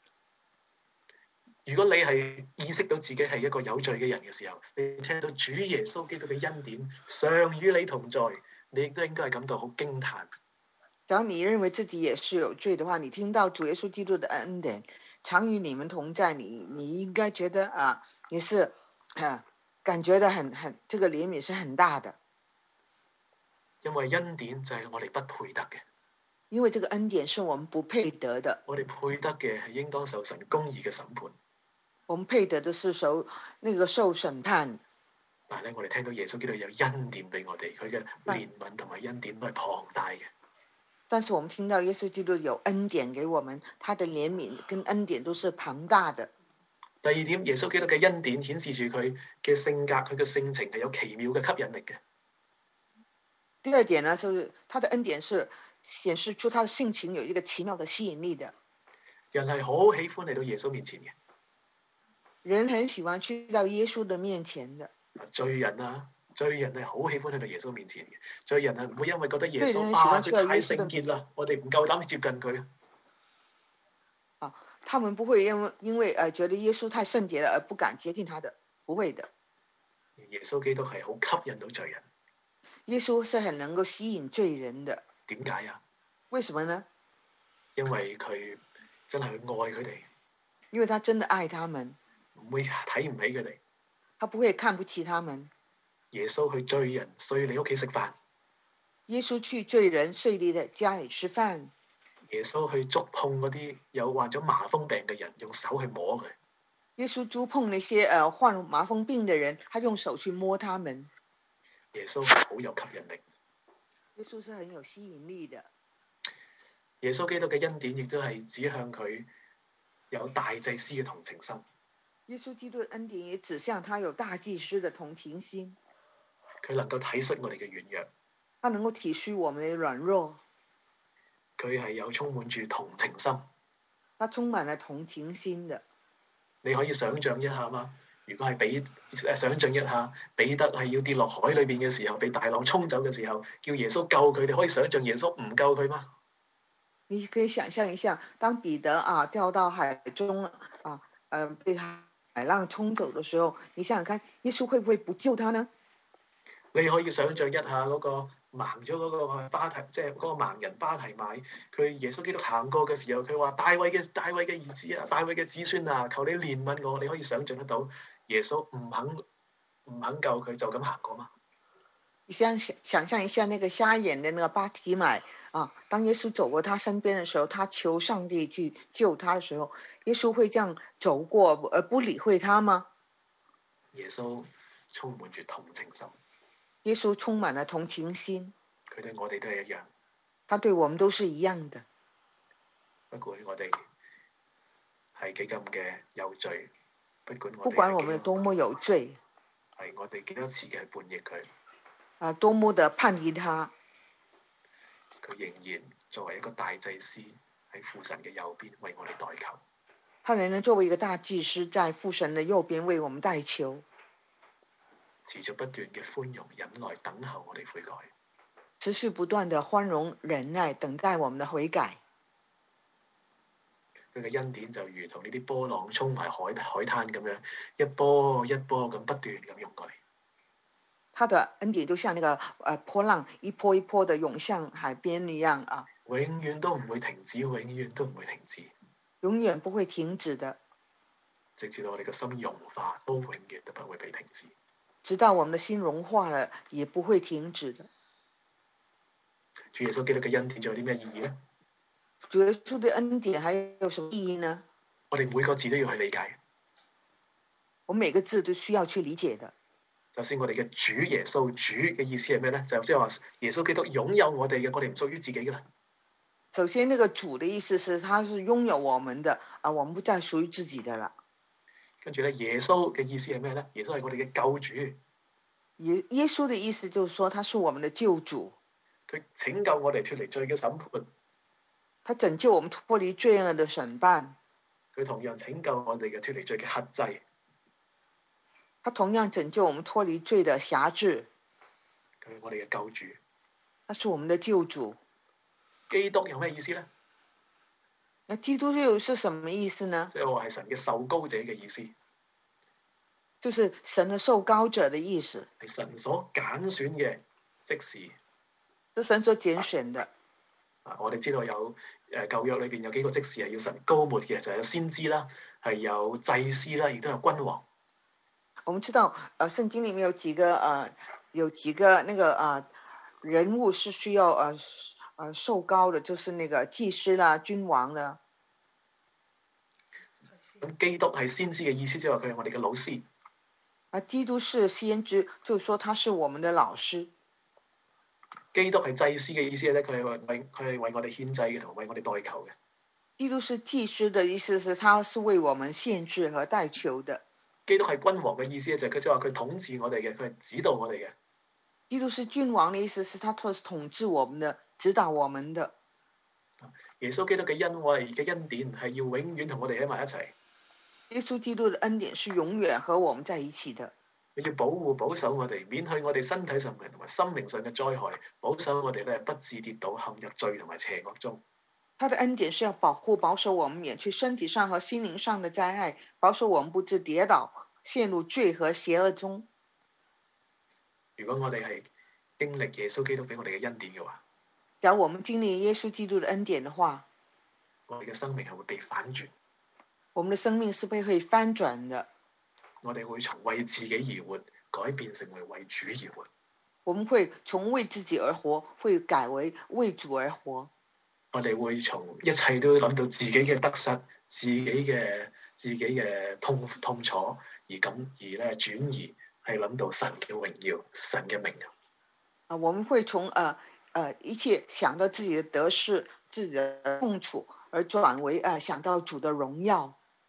如果你係意識到自己係一個有罪嘅人嘅時候，你聽到主耶穌基督嘅恩典常與你同在，你亦都應該係感到好驚嘆。 假如你認為自己也是有罪的話，你聽到主耶穌基督的恩典常與你們同在，你你應該覺得啊，也是啊，感覺得很很，這個憐憫是很大的。 因為恩典就係我哋不配得嘅， 因為這個恩典是我們不配得的。 我哋配得嘅係應當受神公義嘅審判。 我們配得的是受那個受審判。 但係咧，我哋聽到耶穌基督有恩典俾我哋，佢嘅憐憫同埋恩典都係龐大嘅。 但是我們聽到耶穌基督有恩典給我們，他的憐憫跟恩典都是龐大的。 第二點，耶穌基督嘅恩典顯示住佢嘅性格，佢嘅性情係有奇妙嘅吸引力嘅。 第二點呢，就是他的恩典是顯示出他的性情有一個奇妙的吸引力的。 人係好喜歡嚟到耶穌面前嘅。 人很喜歡去到耶穌的面前的。 罪人啊，罪人係好喜歡去到耶穌面前嘅。罪人係唔會因為覺得耶穌啊， 佢太聖潔啦，我哋唔夠膽接近佢。 啊，他們不會因為因為誒覺得耶穌太聖潔了而不敢接近他的，不會的。 耶穌基督係好吸引到罪人。 耶穌是很能夠吸引罪人的。 點解啊？ 為什麼呢？ 因為佢真係去愛佢哋。 因為他真的愛他們。 唔會睇唔起佢哋。 他不會看不起他們。 耶穌去罪人稅吏屋企食飯。 耶穌去罪人稅吏的家裏吃飯。 耶穌去觸碰嗰啲有患咗麻風病嘅人，用手去摸佢。 耶穌觸碰那些誒患麻風病嘅人，他用手去摸他們。 耶穌係好有吸引力。 耶穌是很有吸引力的。 耶穌基督嘅恩典亦都係指向佢有大祭司嘅同情心。 耶穌基督的恩典也指向他有大祭司的同情心， 佢能夠體恤我哋嘅軟弱， 他能夠體恤我們的軟弱， 佢係有充滿住同情心。 他充滿了同情心的。 你可以想像一下嗎？如果係彼誒想像一下，彼得係要跌落海裏邊嘅時候，被大浪沖走嘅時候，叫耶穌救佢，你可以想像耶穌唔救佢嗎？ 你可以想象一下，當彼得啊掉到海中啊，呃被海浪沖走的時候，你想想看，耶穌會不會不救他呢？ 你可以想像一下嗰個盲咗嗰個巴提，即係嗰個盲人巴提買，佢耶穌基督行過嘅時候，佢話大衛嘅大衛嘅兒子啊，大衛嘅子孫啊，求你憐憫我。你可以想像得到耶穌唔肯唔肯救佢就咁行過嗎？ 你想想想象一下，那個瞎眼的那個巴提買啊，當耶穌走過他身邊的時候，他求上帝去救他的時候，耶穌會這樣走過而不理會他嗎？ 耶穌充滿住同情心。 耶穌充滿了同情心， 佢對我哋都係一樣。 他對我們都是一樣的。 不管我哋係幾咁嘅有罪，不管我哋不管我們有多麼有罪， 係我哋幾多次嘅叛逆佢， 啊，多麼的叛逆他， 佢仍然作為一個大祭司喺父神嘅右邊為我哋代求。 他仍然作為一個大祭司在父神的右邊為我們代求， 持續不斷嘅寬容忍耐等候我哋悔改， 持續不斷的寬容忍耐等待我們的悔改。 佢嘅恩典就如同呢啲波浪沖埋海海灘咁樣，一波一波咁不斷咁湧過嚟。 他的恩典就像那個呃波浪一波一波的湧向海邊一樣啊， 永遠都唔會停止，永遠都唔會停止， 永遠不會停止的， 直至到我哋嘅心融化，都永遠都不會被停止。 直到我們的心融化了，也不會停止的。 主耶穌基督嘅恩典仲有啲咩意義呢？ 主耶穌的恩典還有什麼意義呢？ 我哋每個字都要去理解。 我每個字都需要去理解的。 首先，我哋嘅主耶穌，主嘅意思係咩呢？就即係話耶穌基督擁有我哋嘅，我哋唔屬於自己嘅啦。 首先，那個主的意思是，他是擁有我們的啊，我們不再屬於自己的啦。 跟住咧，耶穌嘅意思係咩咧？耶穌係我哋嘅救主。 耶耶穌的意思就是說，他是我們的救主， 佢拯救我哋脫離罪嘅審判。 他拯救我們脫離罪惡的審判。 佢同樣拯救我哋嘅脫離罪嘅轄制。 他同樣拯救我們脫離罪的轄制。 佢係我哋嘅救主。 他是我們的救主。 基督有咩意思咧？ 那基督又是什麼意思呢？ 即係話係神嘅受膏者嘅意思， 就是神嘅受膏者嘅意思， 係神所揀選嘅職事， 是神所揀選的。 啊，我哋知道有誒舊約裏邊有幾個職事係要神膏抹嘅，就係有先知啦，係有祭司啦，亦都有君王。 我們知道，誒聖經裡面有幾個誒、呃、有幾個那個誒、呃、人物是需要誒。呃呃，受膏的，就是那個祭司啦、君王啦。 咁基督係先知嘅意思，即係話佢係我哋嘅老師。 啊，基督是先知，就是說他是我們的老師。 基督係祭司嘅意思咧，佢係為為佢係為我哋獻祭嘅，同埋為我哋代求嘅。 基督是祭司的意思是，他是為我們獻祭和代求的。 基督係君王嘅意思咧，就係佢即係話佢統治我哋嘅，佢係指導我哋嘅。 基督是君王的意思是，他統統治我們的。指導我們的。 耶穌基督嘅恩惠嘅恩典係要永遠同我哋喺埋一齊。 耶穌基督嘅恩典是永遠和我們在一起的。 佢要保護保守我哋，免去我哋身體上面同埋心靈上嘅災害，保守我哋咧不致跌倒陷入罪同埋邪惡中。 他的恩典是要保護保守我們，免去身體上和心靈上的災害，保守我們不致跌倒陷入罪和邪惡中。 如果我哋係經歷耶穌基督俾我哋嘅恩典嘅話， 假如我們經歷耶穌基督的恩典的話， 我哋嘅生命係會被反轉。 我們的生命是被會翻轉的。 我哋會從為自己而活，改變成為為主而活。 我們會從為自己而活，會改為為主而活。 我哋會從一切都諗到自己嘅得失、自己嘅自己嘅痛痛楚，而咁而咧轉移係諗到神嘅榮耀、神嘅名。 啊，我們會從呃。呃，一切想到自己的得失、自己的痛楚，而轉為呃想到主的榮耀。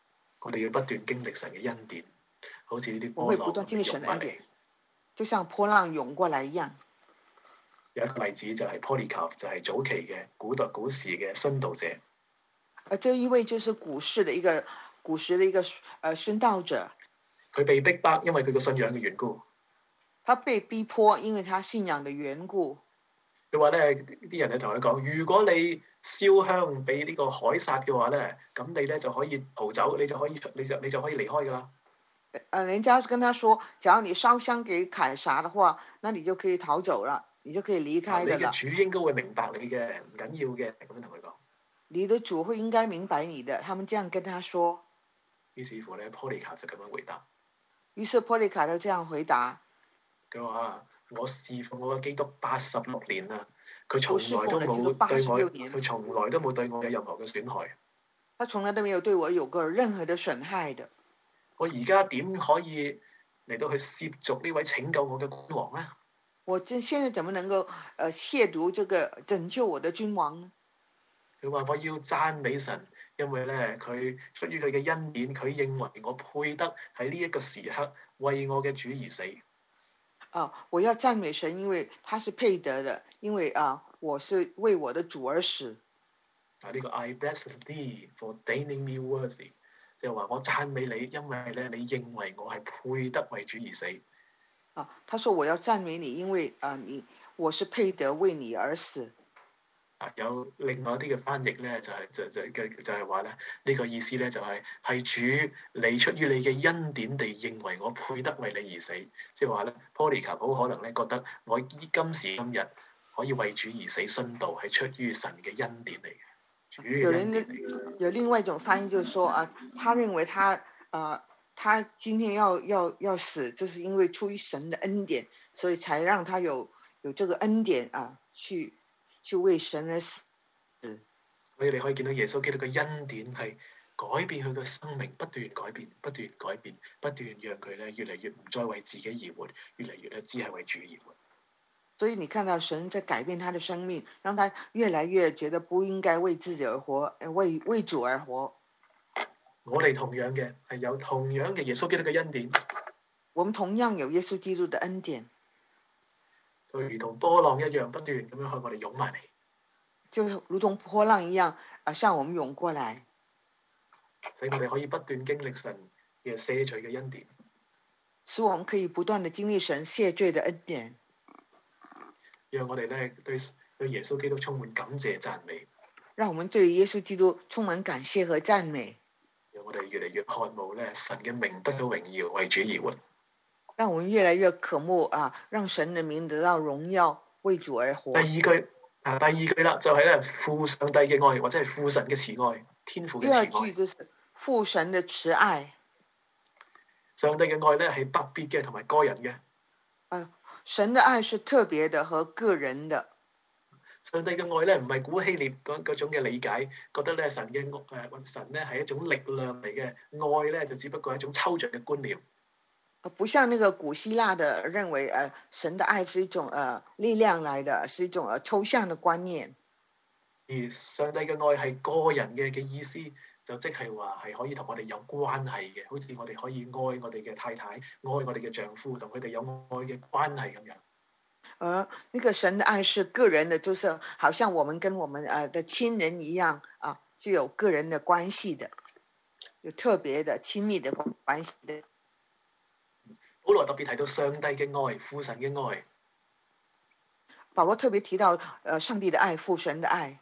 我哋要不斷經歷神嘅恩典，好似呢啲我會波浪咁不斷經歷樣湧埋嚟。 神的恩典，就像波浪湧過來一樣。 有一個例子就係 Polycarp，就係早期嘅古代古時嘅殉道者。 呃，這一位就是古時的一個古時的一個呃殉道者， 佢被逼迫，因為佢個信仰嘅緣故。 他被逼迫，因為他信仰的緣故。 佢話咧，啲人咧同佢講：如果你燒香俾呢個凱撒嘅話咧，咁你咧就可以逃走，你就可以出，你就你就可以離開㗎啦。 呃，人家跟他說，假如你燒香給凱撒的話，那你就可以逃走了，你就可以離開的了。 你嘅主應該會明白你嘅，唔緊要嘅，咁樣同佢講。 你的主會應該明白你的，他們這樣跟他說。 於是乎咧，Polycarp就咁樣回答。 於是 Polycarp 就這樣回答。 佢話：我侍奉我嘅基督八十六年啦，佢從來都冇對我，佢從來都冇對我有任何嘅損害。 他從來都沒有對我有過任何的損害的。 我而家點可以嚟到去褻瀆呢位拯救我嘅君王咧？ 我這現在怎麼能夠呃褻瀆這個拯救我的君王呢？ 佢話：我要讚美神，因為咧佢出於佢嘅恩典，佢認為我配得喺呢一個時刻為我嘅主而死。 啊！我要讚美神，因為他是配得的，因為啊，我是為我的主而死。 啊！呢個 I bless thee for deigning me worthy，即係話我讚美你，因為咧你認為我係配得為主而死。 啊！他說我要讚美你，因為啊你我是配得為你而死。 啊！有另外一啲嘅翻譯咧，就係、是、就就嘅就係話咧，呢、這個意思咧就係、是、係主你出於你嘅恩典地認為我配得為你而死，即係話咧 Polycarp 好可能咧覺得我依今時今日可以為主而死殉道係出於神嘅恩典嚟嘅，主嘅恩典嚟嘅。 有另外一種翻譯，就是說啊，他認為他啊，他今天要要要死，就是因為出於神的恩典，所以才讓他有有這個恩典啊，去。去為神而死， 所以你可以見到耶穌基督嘅恩典係改變佢嘅生命，不斷改變，不斷改變，不斷讓佢咧越嚟越唔再為自己而活，越嚟越咧只係為主而活。 所以你看到神在改變他的生命，讓他越來越覺得不應該為自己而活，為為主而活。 我哋同樣嘅係有同樣嘅耶穌基督嘅恩典。 我們同樣有耶穌基督的恩典。 就如同波浪一樣，不斷咁樣向我哋湧埋嚟， 就如同波浪一樣啊，向我們湧過來， 使我哋可以不斷經歷神嘅赦罪嘅恩典， 使我們可以不斷地經歷神赦罪的恩典， 讓我哋咧對對耶穌基督充滿感謝讚美， 讓我們對耶穌基督充滿感謝和讚美， 讓我哋越嚟越渴慕咧神嘅名得到榮耀，為主而活。 讓我們越來越渴慕啊，讓神的名得到榮耀，為主而活。 第二句啊，第二句啦，就係咧父上帝嘅愛，或者係父神嘅慈愛，天父嘅慈愛。 第二句就是父神嘅慈愛。 上帝嘅愛咧係特別嘅，同埋個人嘅。 啊，神嘅愛是特別嘅和個人嘅。 上帝嘅愛咧唔係古希臘嗰嗰種嘅理解，覺得咧神嘅愛誒神咧係一種力量嚟嘅，愛咧就只不過係一種抽象嘅觀念。 不像那個古希臘的認為，呃，神的愛是一種呃力量來的，是一種呃抽象的觀念。 而上帝嘅愛係個人嘅嘅意思，就即係話係可以同我哋有關係嘅，好似我哋可以愛我哋嘅太太，愛我哋嘅丈夫，同佢哋有愛嘅關係咁樣。而那個神的愛是個人的，就是好像我們跟我們呃的親人一樣啊，是有個人的關係的，有特別的親密的關係的。 保羅特別提到上帝嘅愛，父神嘅愛。 保羅特別提到，誒，上帝的愛，父神的愛。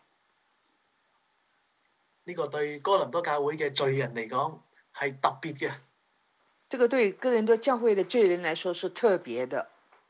呢個對哥林多教會嘅罪人嚟講係特別嘅。 這個對哥林多教會嘅罪人來說是特別的，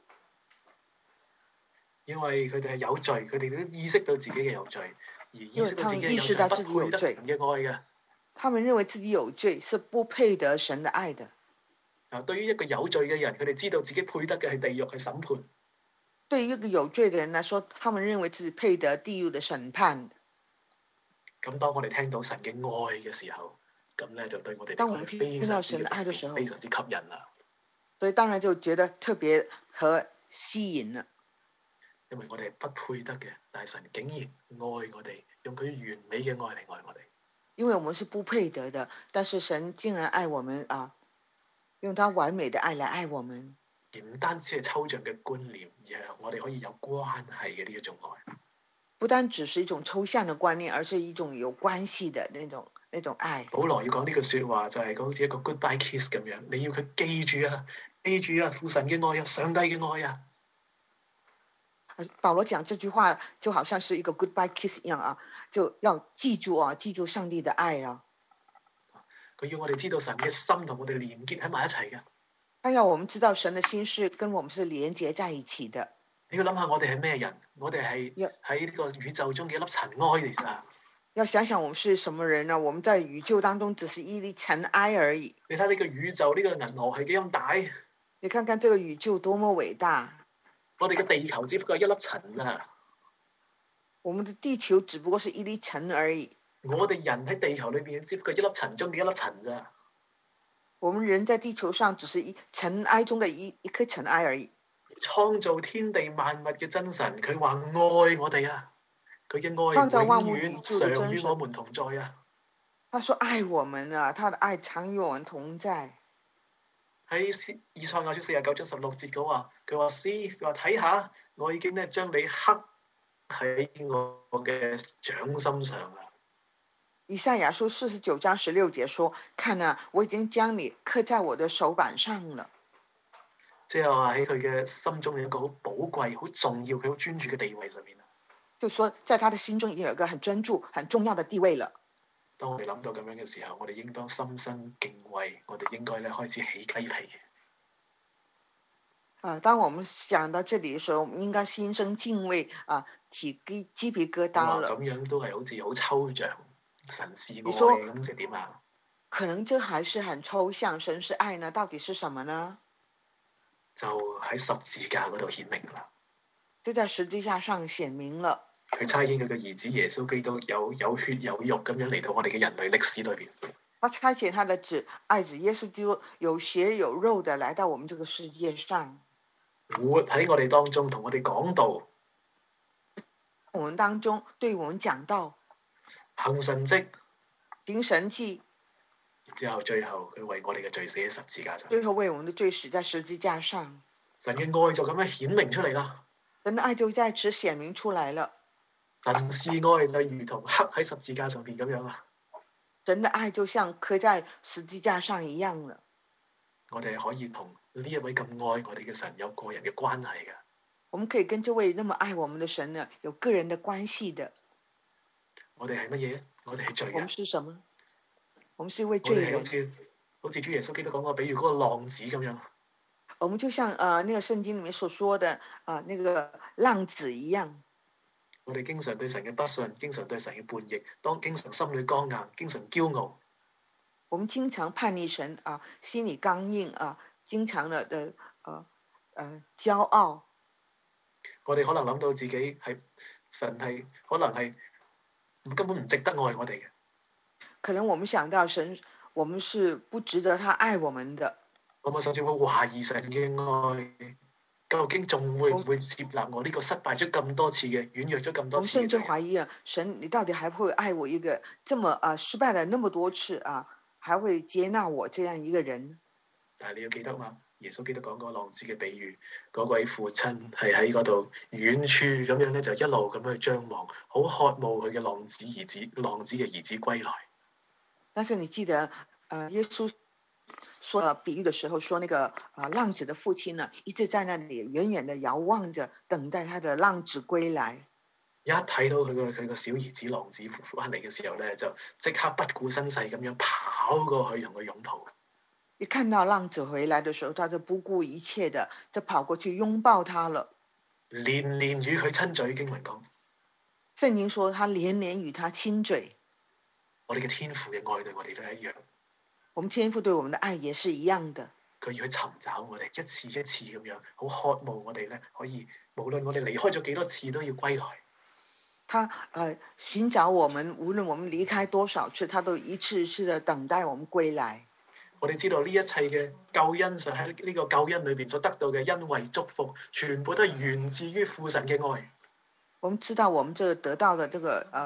因為佢哋係有罪，佢哋都意識到自己嘅有罪，而意識到自己不配得神嘅愛嘅。 他們認為自己有罪，是不配得神的愛的。 啊，對於一個有罪嘅人，佢哋知道自己配得嘅係地獄，係審判。 對於一個有罪嘅人來說，他們認為自己配得地獄的審判。 咁當我哋聽到神嘅愛嘅時候，咁咧就對我哋當我們聽到神的愛嘅時候， 非常之吸引啦。 所以當然就覺得特別和吸引啦。 因為我哋係不配得嘅，但係神竟然愛我哋，用佢完美嘅愛嚟愛我哋。 因為我們是不配得的，但是神竟然愛我們啊，用他完美的愛來愛我們。 而唔單止係抽象嘅觀念，而係我哋可以有關係嘅呢一種愛。 不單只是一種抽象的觀念，而是一種有關係的那種那種愛。 保羅要講呢句説話就係好似一個 goodbye kiss 咁樣，你要佢記住啊，記住啊，父神嘅愛啊，上帝嘅愛啊。 保羅講這句話就好像是一個 goodbye kiss 一樣啊，就要記住啊，記住上帝的愛啊。 佢要我哋知道神嘅心同我哋連結喺埋一齊嘅。 他要我們知道神的心是跟我們是連結在一起的。 你要諗下我哋係咩人？我哋係喺呢個宇宙中嘅一粒塵埃嚟㗎。 要想想我們是什麼人呢？我們在宇宙當中只是一粒塵埃而已。 你睇呢個宇宙呢個銀河系幾咁大？ 你看看這個宇宙多麼偉大。 我哋嘅地球只不過係一粒塵啊。 我們的地球只不過是一粒塵而已。 我哋人喺地球裏邊只不過一粒塵中嘅一粒塵咋。 我們人在地球上只是一塵埃中的一一顆塵埃而已。 創造天地萬物嘅真神，佢話愛我哋啊，佢嘅愛永遠常與我們同在啊。 他說愛我們啊，他的愛常與我們同在。 喺以賽亞書四十九章十六節佢話，佢話師，佢話睇下，我已經咧將你刻喺我嘅掌心上啦。 以賽亞書四十九章十六節說：看啊，我已經將你刻在我的手板上了。 即係話喺佢嘅心中有一個好寶貴、好重要、佢好專注嘅地位上面。 就說在他的心中已經有一個很專注、很重要的地位了。 當我哋諗到咁樣嘅時候，我哋應當心生敬畏，我哋應該咧開始起雞皮。 啊，當我們想到這裡嘅時候，我們應該心生敬畏啊，起雞雞皮疙瘩了。 咁樣都係好似好抽象，神是愛咁即係點啊？ 可能這還是很抽象，神是愛呢？到底是什麼呢？ 就喺十字架嗰度顯明啦。 就在十字架上顯明了。 佢差遣佢嘅兒子耶穌基督有有血有肉咁樣嚟到我哋嘅人類歷史裏邊。 他差遣他的子愛子耶穌基督有血有肉的來到我們這個世界上， 活喺我哋當中，同我哋講道。 我們當中對我們講道， 行神蹟， 行神蹟。 之後最後佢為我哋嘅罪死喺十字架上。 最後為我們的罪死在十字架上。 神嘅愛就咁樣顯明出嚟啦。 神的愛就在此顯明出來了。 神是愛就如同刻喺十字架上邊咁樣啊。 神的愛就像刻在十字架上一樣了。 我哋可以同呢一位咁愛我哋嘅神有個人嘅關係嘅。 我們可以跟這位那麼愛我們的神呢有個人的關係的。 我哋係乜嘢？我哋係罪人。 我們是什麼？我們是一位罪人。 好似好似主耶穌基督講過，比如嗰個浪子咁樣。 我們就像啊、呃，那個聖經裡面所說的啊、呃，那個浪子一樣。 我哋經常對神嘅不信，經常對神嘅叛逆，當經常心裏剛硬，經常驕傲。 我們經常叛逆神啊，心裡剛硬啊，經常的的呃呃驕傲。 我哋可能諗到自己係神係，可能係根本唔值得愛我哋嘅。 可能我們想到神，我們是不值得他愛我們的。 我們甚至會懷疑神嘅愛，究竟仲會唔會接納我呢個失敗咗咁多次嘅、軟弱咗咁多次嘅？ 我們甚至懷疑啊，神，你到底還會愛我一個這麼啊失敗了那麼多次啊，還會接納我這樣一個人？ 但係你要記得嘛，耶穌基督講嗰個浪子嘅比喻，嗰位父親係喺嗰度遠處咁樣咧，就一路咁去張望，好渴慕佢嘅浪子兒子、浪子嘅兒子歸來。 但是你記得，呃，耶穌說比喻的時候，說那個啊浪子的父親呢，一直在那裡遠遠的遙望着，等待他的浪子歸來。 一睇到佢個佢個小兒子浪子翻嚟嘅時候咧，就即刻不顧身世咁樣跑過去同佢擁抱。 一看到浪子回來的時候，他就不顧一切的就跑過去擁抱他了， 連連與佢親嘴。經文講， 聖經說他連連與他親嘴。 我哋嘅天父嘅愛對我哋都係一樣。 我們天父對我們的愛也是一樣的。佢要去尋找我哋，一次一次咁樣，好渴慕我哋咧，可以無論我哋離開咗幾多次，都要歸來。 他呃尋找我們，無論我們離開多少次，他都一次一次的等待我們歸來。 我哋知道呢一切嘅救恩，就喺呢個救恩裏邊所得到嘅恩惠祝福，全部都係源自於父神嘅愛。 我們知道我們這個得到的這個呃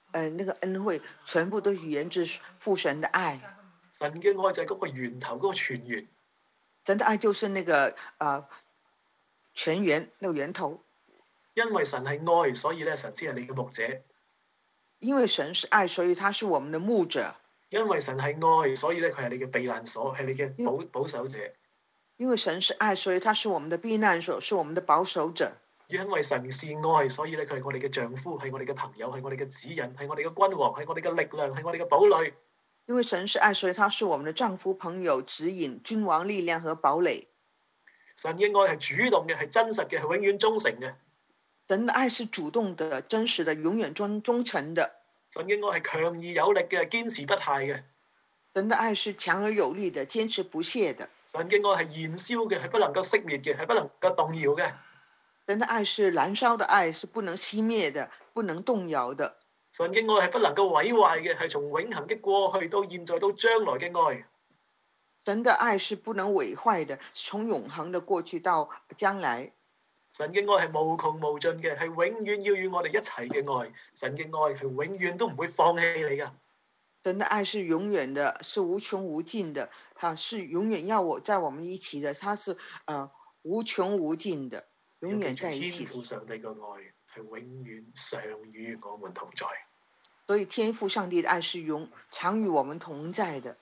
呃，那個恩惠全部都是源自父神的愛。 神嘅愛就係嗰個源頭，嗰、嗰個泉源。 神的愛就是那個呃泉源，那個源頭。 因為神係愛，所以咧神先係你嘅牧者。 因為神是愛，所以他是我們的牧者。 因為神係愛，所以咧佢係你嘅避難所，係你嘅保保守者。 因為神是愛，所以他是我們的避難所，是我們的保守者。 因為神是愛，所以咧佢係我哋嘅丈夫，係我哋嘅朋友，係我哋嘅指引，係我哋嘅君王，係我哋嘅力量，係我哋嘅堡壘。 因為神是愛，所以他是我們的丈夫、朋友、指引、君王、力量和堡壘。 神嘅愛係主動嘅，係真實嘅，係永遠忠誠嘅。 神的愛是主動的、真實的、永遠忠忠誠的。 神嘅愛係強而有力嘅，堅持不懈嘅。 神的愛是強而有力的，堅持不懈的。 神嘅愛係燃燒嘅，係不能夠熄滅嘅，係不能夠動搖嘅。 神的愛是燃燒的愛，是不能熄滅的，不能動搖的。 神嘅愛係不能夠毀壞嘅，係從永恆嘅過去到現在到將來嘅愛。 神的愛是不能毀壞的，從永恆的過去到將來。 神嘅愛係無窮無盡嘅，係永遠要與我哋一齊嘅愛。神嘅愛係永遠都唔會放棄你噶。 神的愛是永遠的，是無窮無盡的，它是永遠要我在我們一起的，它是呃無窮無盡的，永遠在一起。 天父上帝嘅愛係永遠常與我們同在。 所以天父上帝的愛是永常與我們同在的。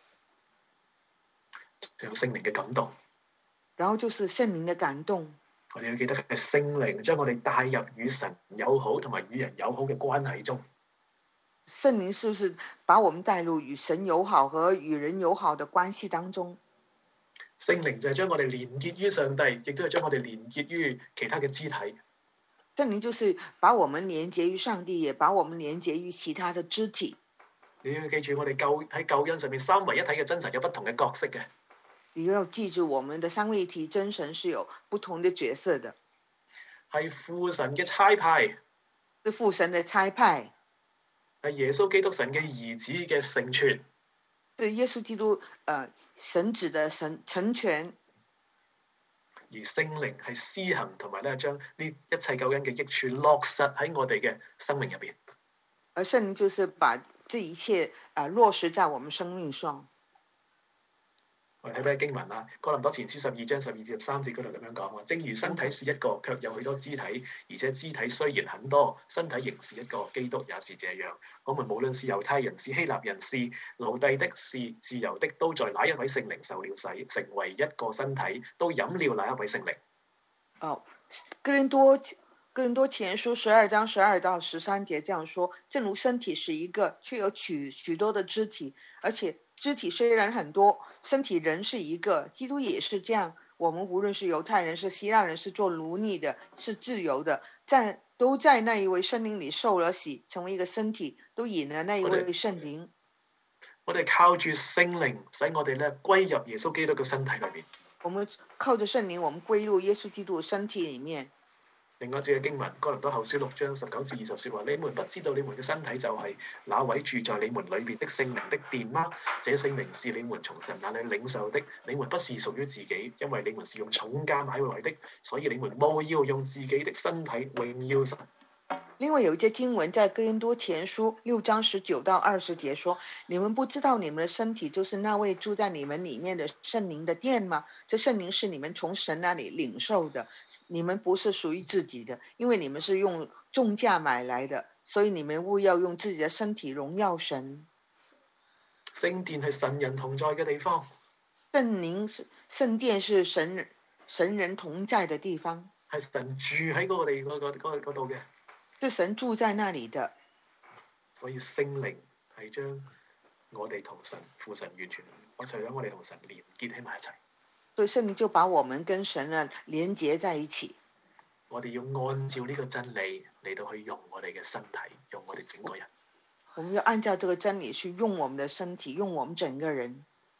仲有聖靈嘅感動。 然後就是聖靈的感動。 我哋要記得係聖靈將我哋帶入與神友好同埋與人友好嘅關係中。 聖靈是不是把我們帶入與神友好和與人友好的關係當中？ 聖靈就係將我哋連結於上帝，亦都係將我哋連結於其他嘅肢體。 聖靈就是把我們連結於上帝，也把我們連結於其他的肢體。 你要記住，我哋救喺救恩上面三位一體嘅真神有不同嘅角色嘅。 你要記住，我們的三位一體真神是有不同的角色的。 係父神嘅差派， 是父神的差派。 係耶穌基督神嘅兒子嘅成全。 是耶穌基督，呃，神子的神成全。 而聖靈係施行同埋咧，將呢一切救恩嘅益處落實喺我哋嘅生命入邊。 而聖靈就是把這一切啊、呃、落實在我們生命上。 我哋睇睇經文啦，《哥林多前書》十二章十二至十三節嗰度咁樣講話：正如身體是一個，卻有許多肢體，而且肢體雖然很多，身體仍是一個。基督也是這樣。我們無論是猶太人，是希臘人，是奴隸的，是自由的，都在那一位聖靈受了洗，成為一個身體，都飲了那一位聖靈。 哦，哥林多哥林多前書十二章十二到十三節這樣說：正如身體是一個，卻有許許多的肢體，而且肢體雖然很多，身體仍是一個。基督也是這樣。我們無論是猶太人，是希臘人，是做奴隸的，是自由的，在都在那一位聖靈裏受了洗，成為一個身體，都引了那一位聖靈。 我哋靠住聖靈，使我哋咧歸入耶穌基督嘅身體裏面。 我們靠着聖靈，我們歸入耶穌基督嘅身體裏面。 另外一節嘅經文，哥林多後書六章十九至二十節話：你們不知道你們嘅身體就係那位住在你們裏面的聖靈的殿嗎？這聖靈是你們從神那裏領受的，你們不是屬於自己，因為你們是用重價買回來的，所以你們務要用自己的身體榮耀神。 另外有一節經文在哥林多前書六章十九到二十節說：你們不知道你們的身體就是那位住在你們裡面的聖靈的殿嗎？這聖靈是你們從神那裡領受的，你們不是屬於自己的，因為你們是用重價買來的，所以你們務要用自己的身體榮耀神。 聖殿係神人同在嘅地方。 聖靈是聖殿是神神人同在的地方， 係神住喺嗰個地嗰個嗰嗰度嘅。 是神住在那裡的， 所以聖靈係將我哋同神父神完全，我就將我哋同神連結喺埋一齊。 所以聖靈就把我們跟神啊連結在一起。 我哋要按照呢個真理嚟到去用我哋嘅身體，用我哋整個人。 我們要按照這個真理去用我們的身體，用我們整個人。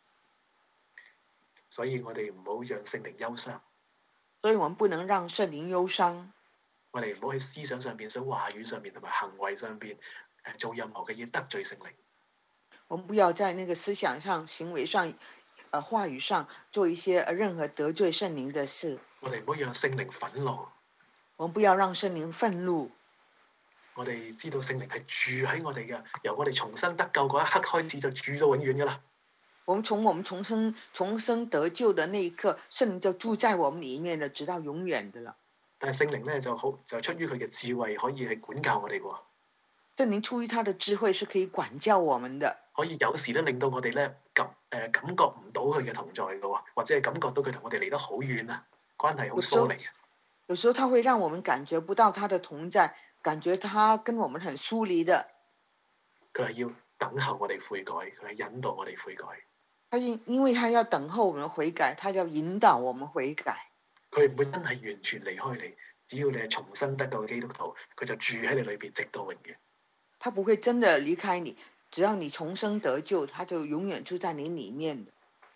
所以我哋唔好讓聖靈憂傷。 所以我們不能讓聖靈憂傷。 我哋唔好喺思想上邊、喺話語上邊同埋行為上邊誒做任何嘅嘢得罪聖靈。 我們不要在那個思想上、行為上、呃話語上做一些任何得罪聖靈的事。 我哋唔好讓聖靈憤怒。 我們不要讓聖靈憤怒。 我哋知道聖靈係住喺我哋嘅，由我哋重生得救嗰一刻開始就住到永遠噶啦。 我們從我們重生重生得救的那一刻，聖靈就住在我們裡面了，直到永遠的了。 但係聖靈咧就好就出於佢嘅智慧，可以係管教我哋喎。 聖靈出於他的智慧是可以管教我們的， 可以有時咧令到我哋咧感誒感覺唔到佢嘅同在嘅喎，或者係感覺到佢同我哋離得好遠啊，關係好疏離。 有時候他會讓我們感覺不到他的同在，感覺他跟我們很疏離的。 佢係要等候我哋悔改，佢係引導我哋悔改。 他因因為他要等候我們悔改，他要引導我們悔改。 佢唔會真係完全離開你，只要你係重生得救嘅基督徒，佢就住喺你裏邊，直到永遠。 他不會真的離開你，只要你重生得救，他就永遠住在你裡面的。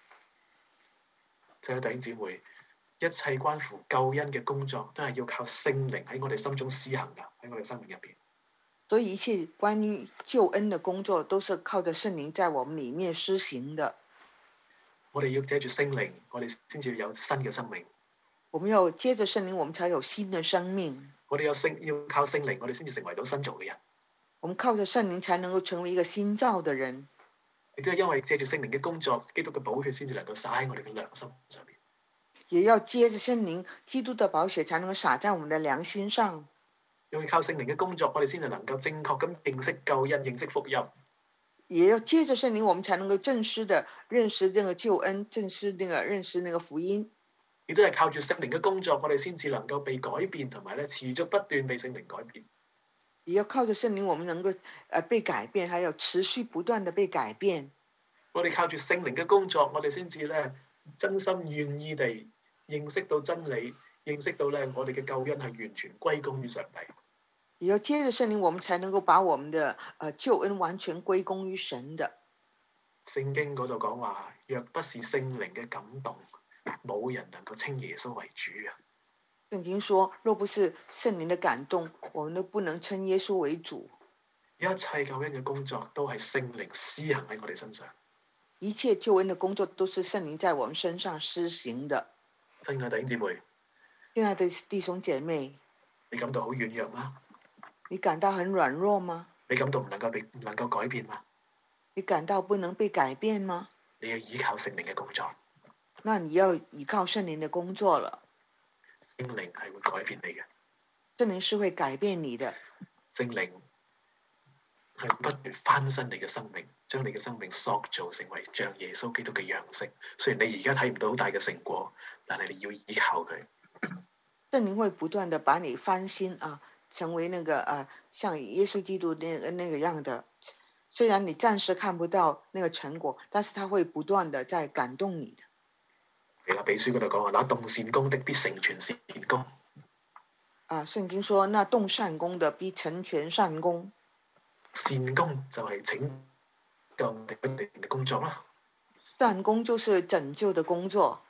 親愛弟兄姊妹，一切關乎救恩嘅工作，都係要靠聖靈喺我哋心中施行㗎，喺我哋生命入邊。 所以一切關於救恩的工作，都是靠着聖靈在我們裡面施行的。 我哋要借住聖靈，我哋先至有新嘅生命。 我們要接着聖靈，我們才有新的生命。 我哋有聖要靠聖靈，我哋先至成為到新造嘅人。 我們靠着聖靈才能夠成為一個新造的人。 亦都係因為借住聖靈嘅工作，基督嘅寶血先至能夠灑喺我哋嘅良心上面。 也要接着聖靈，基督的寶血才能夠灑在我們的良心上。 因為靠聖靈嘅工作，我哋先係能夠正確咁認識救恩、認識福音。 也要接着聖靈，我們才能夠正式的認識這個救恩，正式那個認識那個福音。 亦都係靠住聖靈嘅工作，我哋先至能夠被改變，同埋咧持續不斷被聖靈改變。 也要靠着聖靈，我們能夠誒被改變，還有持續不斷的被改變。 我哋靠住聖靈嘅工作，我哋先至咧真心願意地認識到真理，認識到咧我哋嘅救恩係完全歸功於上帝。 也要接着聖靈，我們才能夠把我們的誒救恩完全歸功於神的。 聖經嗰度講話，若不是聖靈嘅感動，冇人能夠稱耶穌為主啊！ 聖經說，若不是聖靈的感動，我們都不能稱耶穌為主。 一切救恩嘅工作都係聖靈施行喺我哋身上。 一切救恩的工作都是聖靈在我們身上施行的。 親愛弟兄姊妹， 親愛的弟兄姐妹， 你感到好軟弱嗎？ 你感到很軟弱嗎？ 你感到唔能夠被唔能夠改變嗎？ 你感到不能被改變嗎？ 你要依靠聖靈嘅工作。 那你要依靠聖靈的工作了。 聖靈係會改變你嘅。 聖靈是會改變你的。 聖靈係不斷翻新你嘅生命，將你嘅生命塑造成為像耶穌基督嘅樣式。雖然你而家睇唔到好大嘅成果，但係你要依靠佢。 聖靈會不斷地把你翻新啊，成為那個啊，像耶穌基督那個那個樣的。雖然你暫時看不到那個成果，但是他會不斷地在感動你的。 腓立比書嗰度講話，那動善功的必成全善功。 啊，聖經說，那動善功的必成全善功。 善功就係拯救敵不敵嘅工作啦。 善功就是拯救的工作。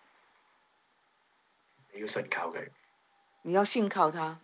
你要信靠佢。 你要信靠他。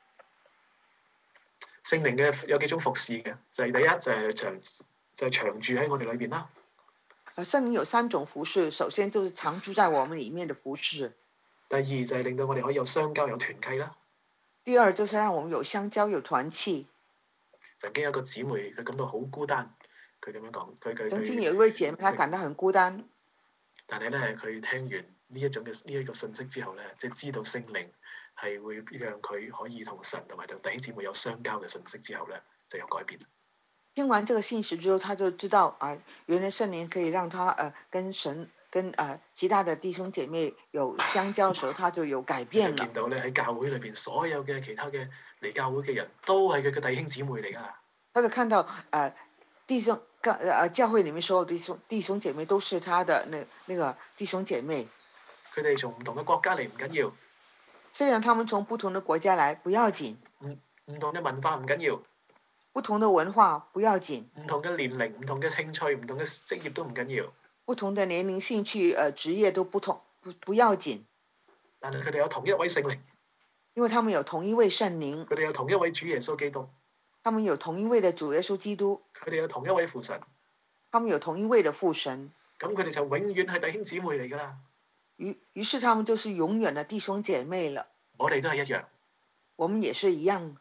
聖靈嘅有幾種服侍嘅，就係、是、第一就係、是、長就係、是、長住喺我哋裏邊啦。 啊，聖靈有三種服侍，首先就是常住在我們裡面的服侍。 第二就係令到我哋可以有相交有團契啦。 第二就是讓我們有相交有團契。 曾經有一個姊妹，佢感到好孤單，佢咁樣講，佢佢曾經有一位姐妹，她感到很孤單。 但係咧，佢聽完呢一種嘅呢一個信息之後咧，即係知道聖靈係會讓佢可以同神同埋同弟兄姊妹有相交嘅信息之後咧，就有改變。 聽完這個信息之後，他就知道啊，原來聖靈可以讓他呃跟神跟呃其他的弟兄姐妹有相交嘅時候，他就有改變了。 見到咧喺教會裏邊所有嘅其他嘅嚟教會嘅人都係佢嘅弟兄姊妹嚟㗎。 他就看到呃弟兄呃教會裡面所有弟兄弟兄姐妹都是他的那那個弟兄姐妹。 佢哋從唔同嘅國家嚟唔緊要。 雖然他們從不同的國家來不要緊。 唔唔同嘅文化唔緊要。 不同的文化不要緊。 唔同嘅年齡、唔同嘅興趣、唔同嘅職業都唔緊要。 不同的年齡、興趣、呃職業都不同，不不要緊。 但係佢哋有同一位聖靈。 因為他們有同一位聖靈。 佢哋有同一位主耶穌基督。 他們有同一位的主耶穌基督。 佢哋有同一位父神。 他們有同一位的父神。 咁佢哋就永遠係弟兄姊妹嚟㗎啦。 於於是他們就是永遠的弟兄姐妹了。 我哋都係一樣。 我們也是一樣。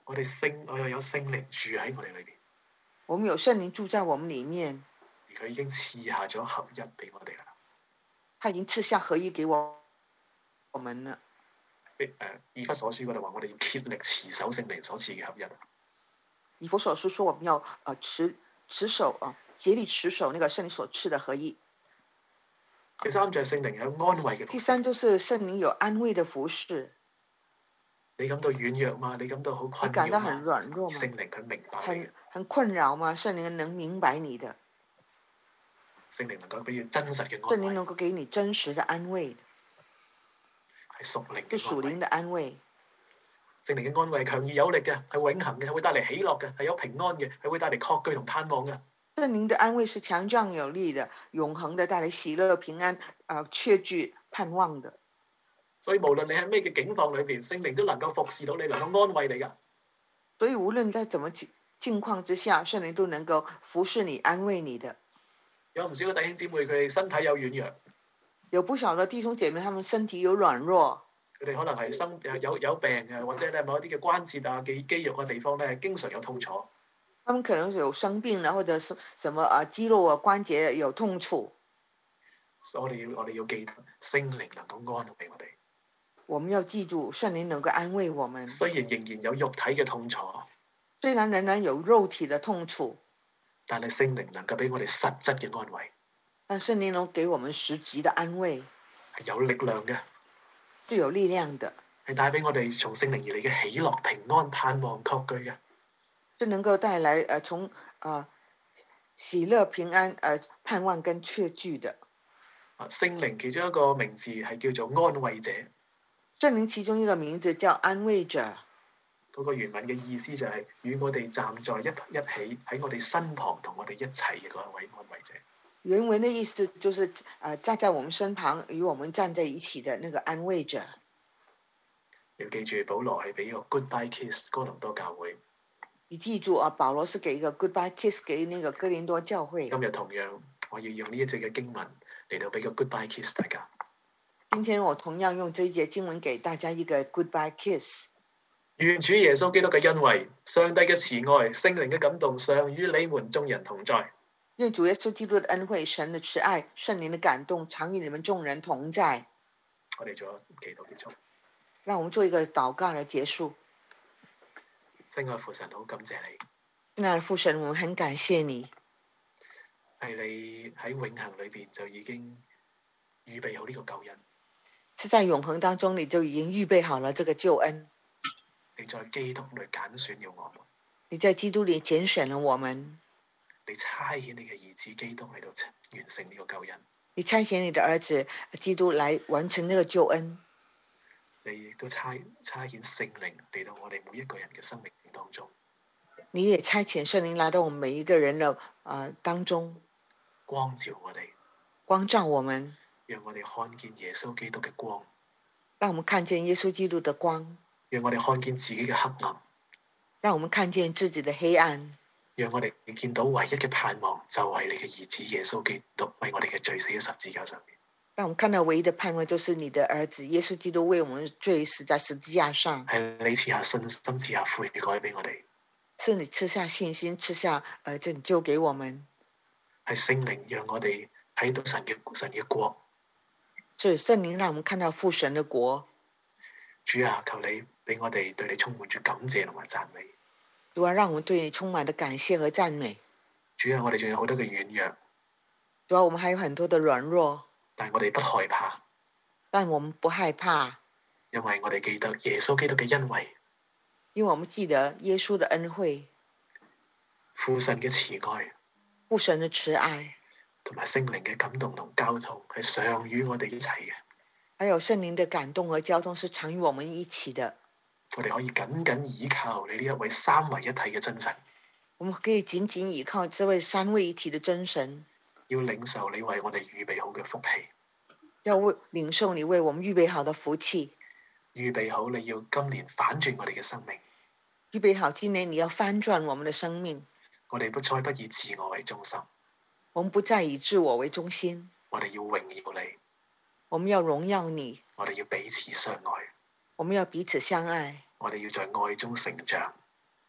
我哋聖我又有聖靈住喺我哋裏邊， 我們有聖靈住在我們裡面， 而佢已經賜下咗合一俾我哋啦。 他已經賜下合一給我我們了。 誒以弗所書嗰度話，我哋要竭力持守聖靈所賜嘅合一。 以弗所書說我們要呃持持守啊，竭力持守那個聖靈所賜的合一。 第三就係聖靈有安慰嘅。 第三就是聖靈有安慰的服侍。 你感到軟弱嗎？你感到好困擾嗎？ 你感到很軟弱嗎？ 聖靈佢明白你很很困擾嗎？聖靈能明白你的。 聖靈能夠俾你真實嘅安慰。 聖靈能夠給你真實的安慰。 係屬靈嘅是屬靈的安慰。 聖靈嘅安慰係強而有力嘅，係永恆嘅，係會帶嚟喜樂嘅，係有平安嘅，係會帶嚟確據同盼望嘅。 聖靈的安慰是強壯有力的、永恆的，帶嚟喜樂、平安、啊確據、盼望的。 所以無論你喺咩嘅境況裏邊，聖靈都能夠服侍到你，能夠安慰你噶。 所以無論在怎麼境境況之下，聖靈都能夠服侍你、安慰你的。 有唔少嘅弟兄姊妹，佢哋身體有軟弱。 有不少的弟兄姐妹，他們身體有軟弱。 佢哋可能係生有有病嘅，或者咧某一啲嘅關節啊、肌肌肉嘅地方咧，經常有痛楚。 他們可能有生病啦，或者是什麼啊肌肉啊關節有痛楚。 所以我哋要我哋要記得，聖靈能夠安慰我哋。 我們要記住，聖靈能夠安慰我們。 雖然仍然有肉體嘅痛楚， 雖然仍然有肉體嘅痛楚， 但係聖靈能夠俾我哋實質嘅安慰。 但聖靈能給我們實質的安慰， 係有力量嘅， 是有力量的， 係帶俾我哋從聖靈而嚟嘅喜樂、平安、盼望、確據嘅， 是能夠帶來誒從誒喜樂、平安、誒盼望跟確據的。 啊，聖靈其中一個名字係叫做安慰者。 聖靈其中一個名字叫安慰者。 嗰個原文嘅意思就係與我哋站在一一起喺我哋身旁同我哋一齊嘅嗰一位安慰者。 原文的意思就是，呃，站在我們身旁，與我們站在一起的那個安慰者。 要記住，保羅係俾一個 goodbye kiss 哥林多教會。 你記住啊，保羅是給一個 goodbye kiss 給那個哥林多教會。 今日同樣，我要用呢一節嘅經文嚟到俾個 goodbye kiss 大家。 今天我同樣用這一節經文給大家一個 goodbye kiss。 願主耶穌基督嘅恩惠、上帝嘅慈愛、聖靈嘅感動，常與你們眾人同在。 願主耶穌基督的恩惠、神的慈愛、聖靈的感動，常與你們眾人同在。 我哋做祈禱結束。 讓我們做一個禱告來結束。 親愛父神，好感謝你。 親愛的父神，我們很感謝你。 係你喺永恆裏邊就已經預備好呢個救恩。 是在永恆當中，你就已經預備好了這個救恩。 你在基督裏揀選了我們。 你在基督裏揀選了我們。 你差遣你嘅兒子基督嚟到完成呢個救恩。 你差遣你的兒子基督來完成呢個救恩。 你亦都差差遣聖靈嚟到我哋每一個人嘅生命當中。 你也差遣聖靈來到我們每一個人的啊、呃、當中， 光照我哋， 光照我們， 讓我哋看見耶穌基督嘅光， 讓我們看見耶穌基督的光， 讓我哋看見自己嘅黑暗， 讓我們看見自己的黑暗， 讓我哋見到唯一嘅盼望就係你嘅兒子耶穌基督為我哋嘅罪死喺十字架上面。 讓我們看到唯一的盼望就是你的兒子耶穌基督為我們罪死在十字架上。 係你賜下信心，賜下悔改俾我哋。 是你賜下信心，賜下呃拯救給我們。 係聖靈讓我哋睇到神嘅神嘅國。 是聖靈讓我們看到父神的國。 主啊，求你俾我哋對你充滿住感謝同埋讚美。 主啊，讓我們對你充滿的感謝和讚美。 主啊，我哋仲有好多嘅軟弱。 主啊，我們還有很多的軟弱。 但我哋不害怕， 但我們不害怕， 因為我哋記得耶穌基督嘅恩惠， 因為我們記得耶穌的恩惠， 父神嘅慈愛， 父神的慈愛， 同埋聖靈嘅感動同交通係常與我哋一齊嘅。 還有聖靈的感動和交通是常與我們一起的。 我哋可以緊緊依靠你呢一位三位一體嘅真神， 我們可以緊緊依靠這位三位一體的真神。 要領受你為我哋預備好嘅福氣， 要為領受你為我們預備好的福氣， 預備好你要今年反轉我哋嘅生命， 預備好今年你要翻轉我們的生命。 我哋不再不以自我為中心， 我們不再以自我為中心， 我哋要榮耀你， 我們要榮耀你， 我哋要彼此相愛， 我們要彼此相愛， 我哋要在愛中成長，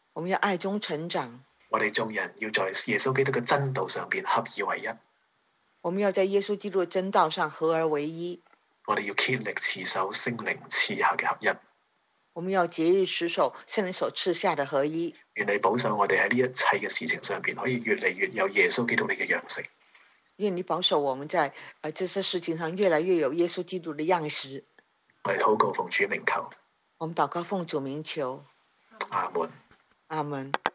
我們要愛中成長。 我哋眾人要在耶穌基督嘅真道上邊合而為一。 我們要在耶穌基督嘅真道上合而為一。 我哋要竭力持守聖靈賜下嘅合一。 我們要竭力持守聖靈所賜下的合一。 願你保守我哋喺呢一切嘅事情上邊，可以越嚟越有耶穌基督你嘅樣式。 願你保守我們在呃這些事情上越來越有耶穌基督的樣式。 我哋禱告奉主名求。 我們禱告奉主名求。 阿門。 阿門。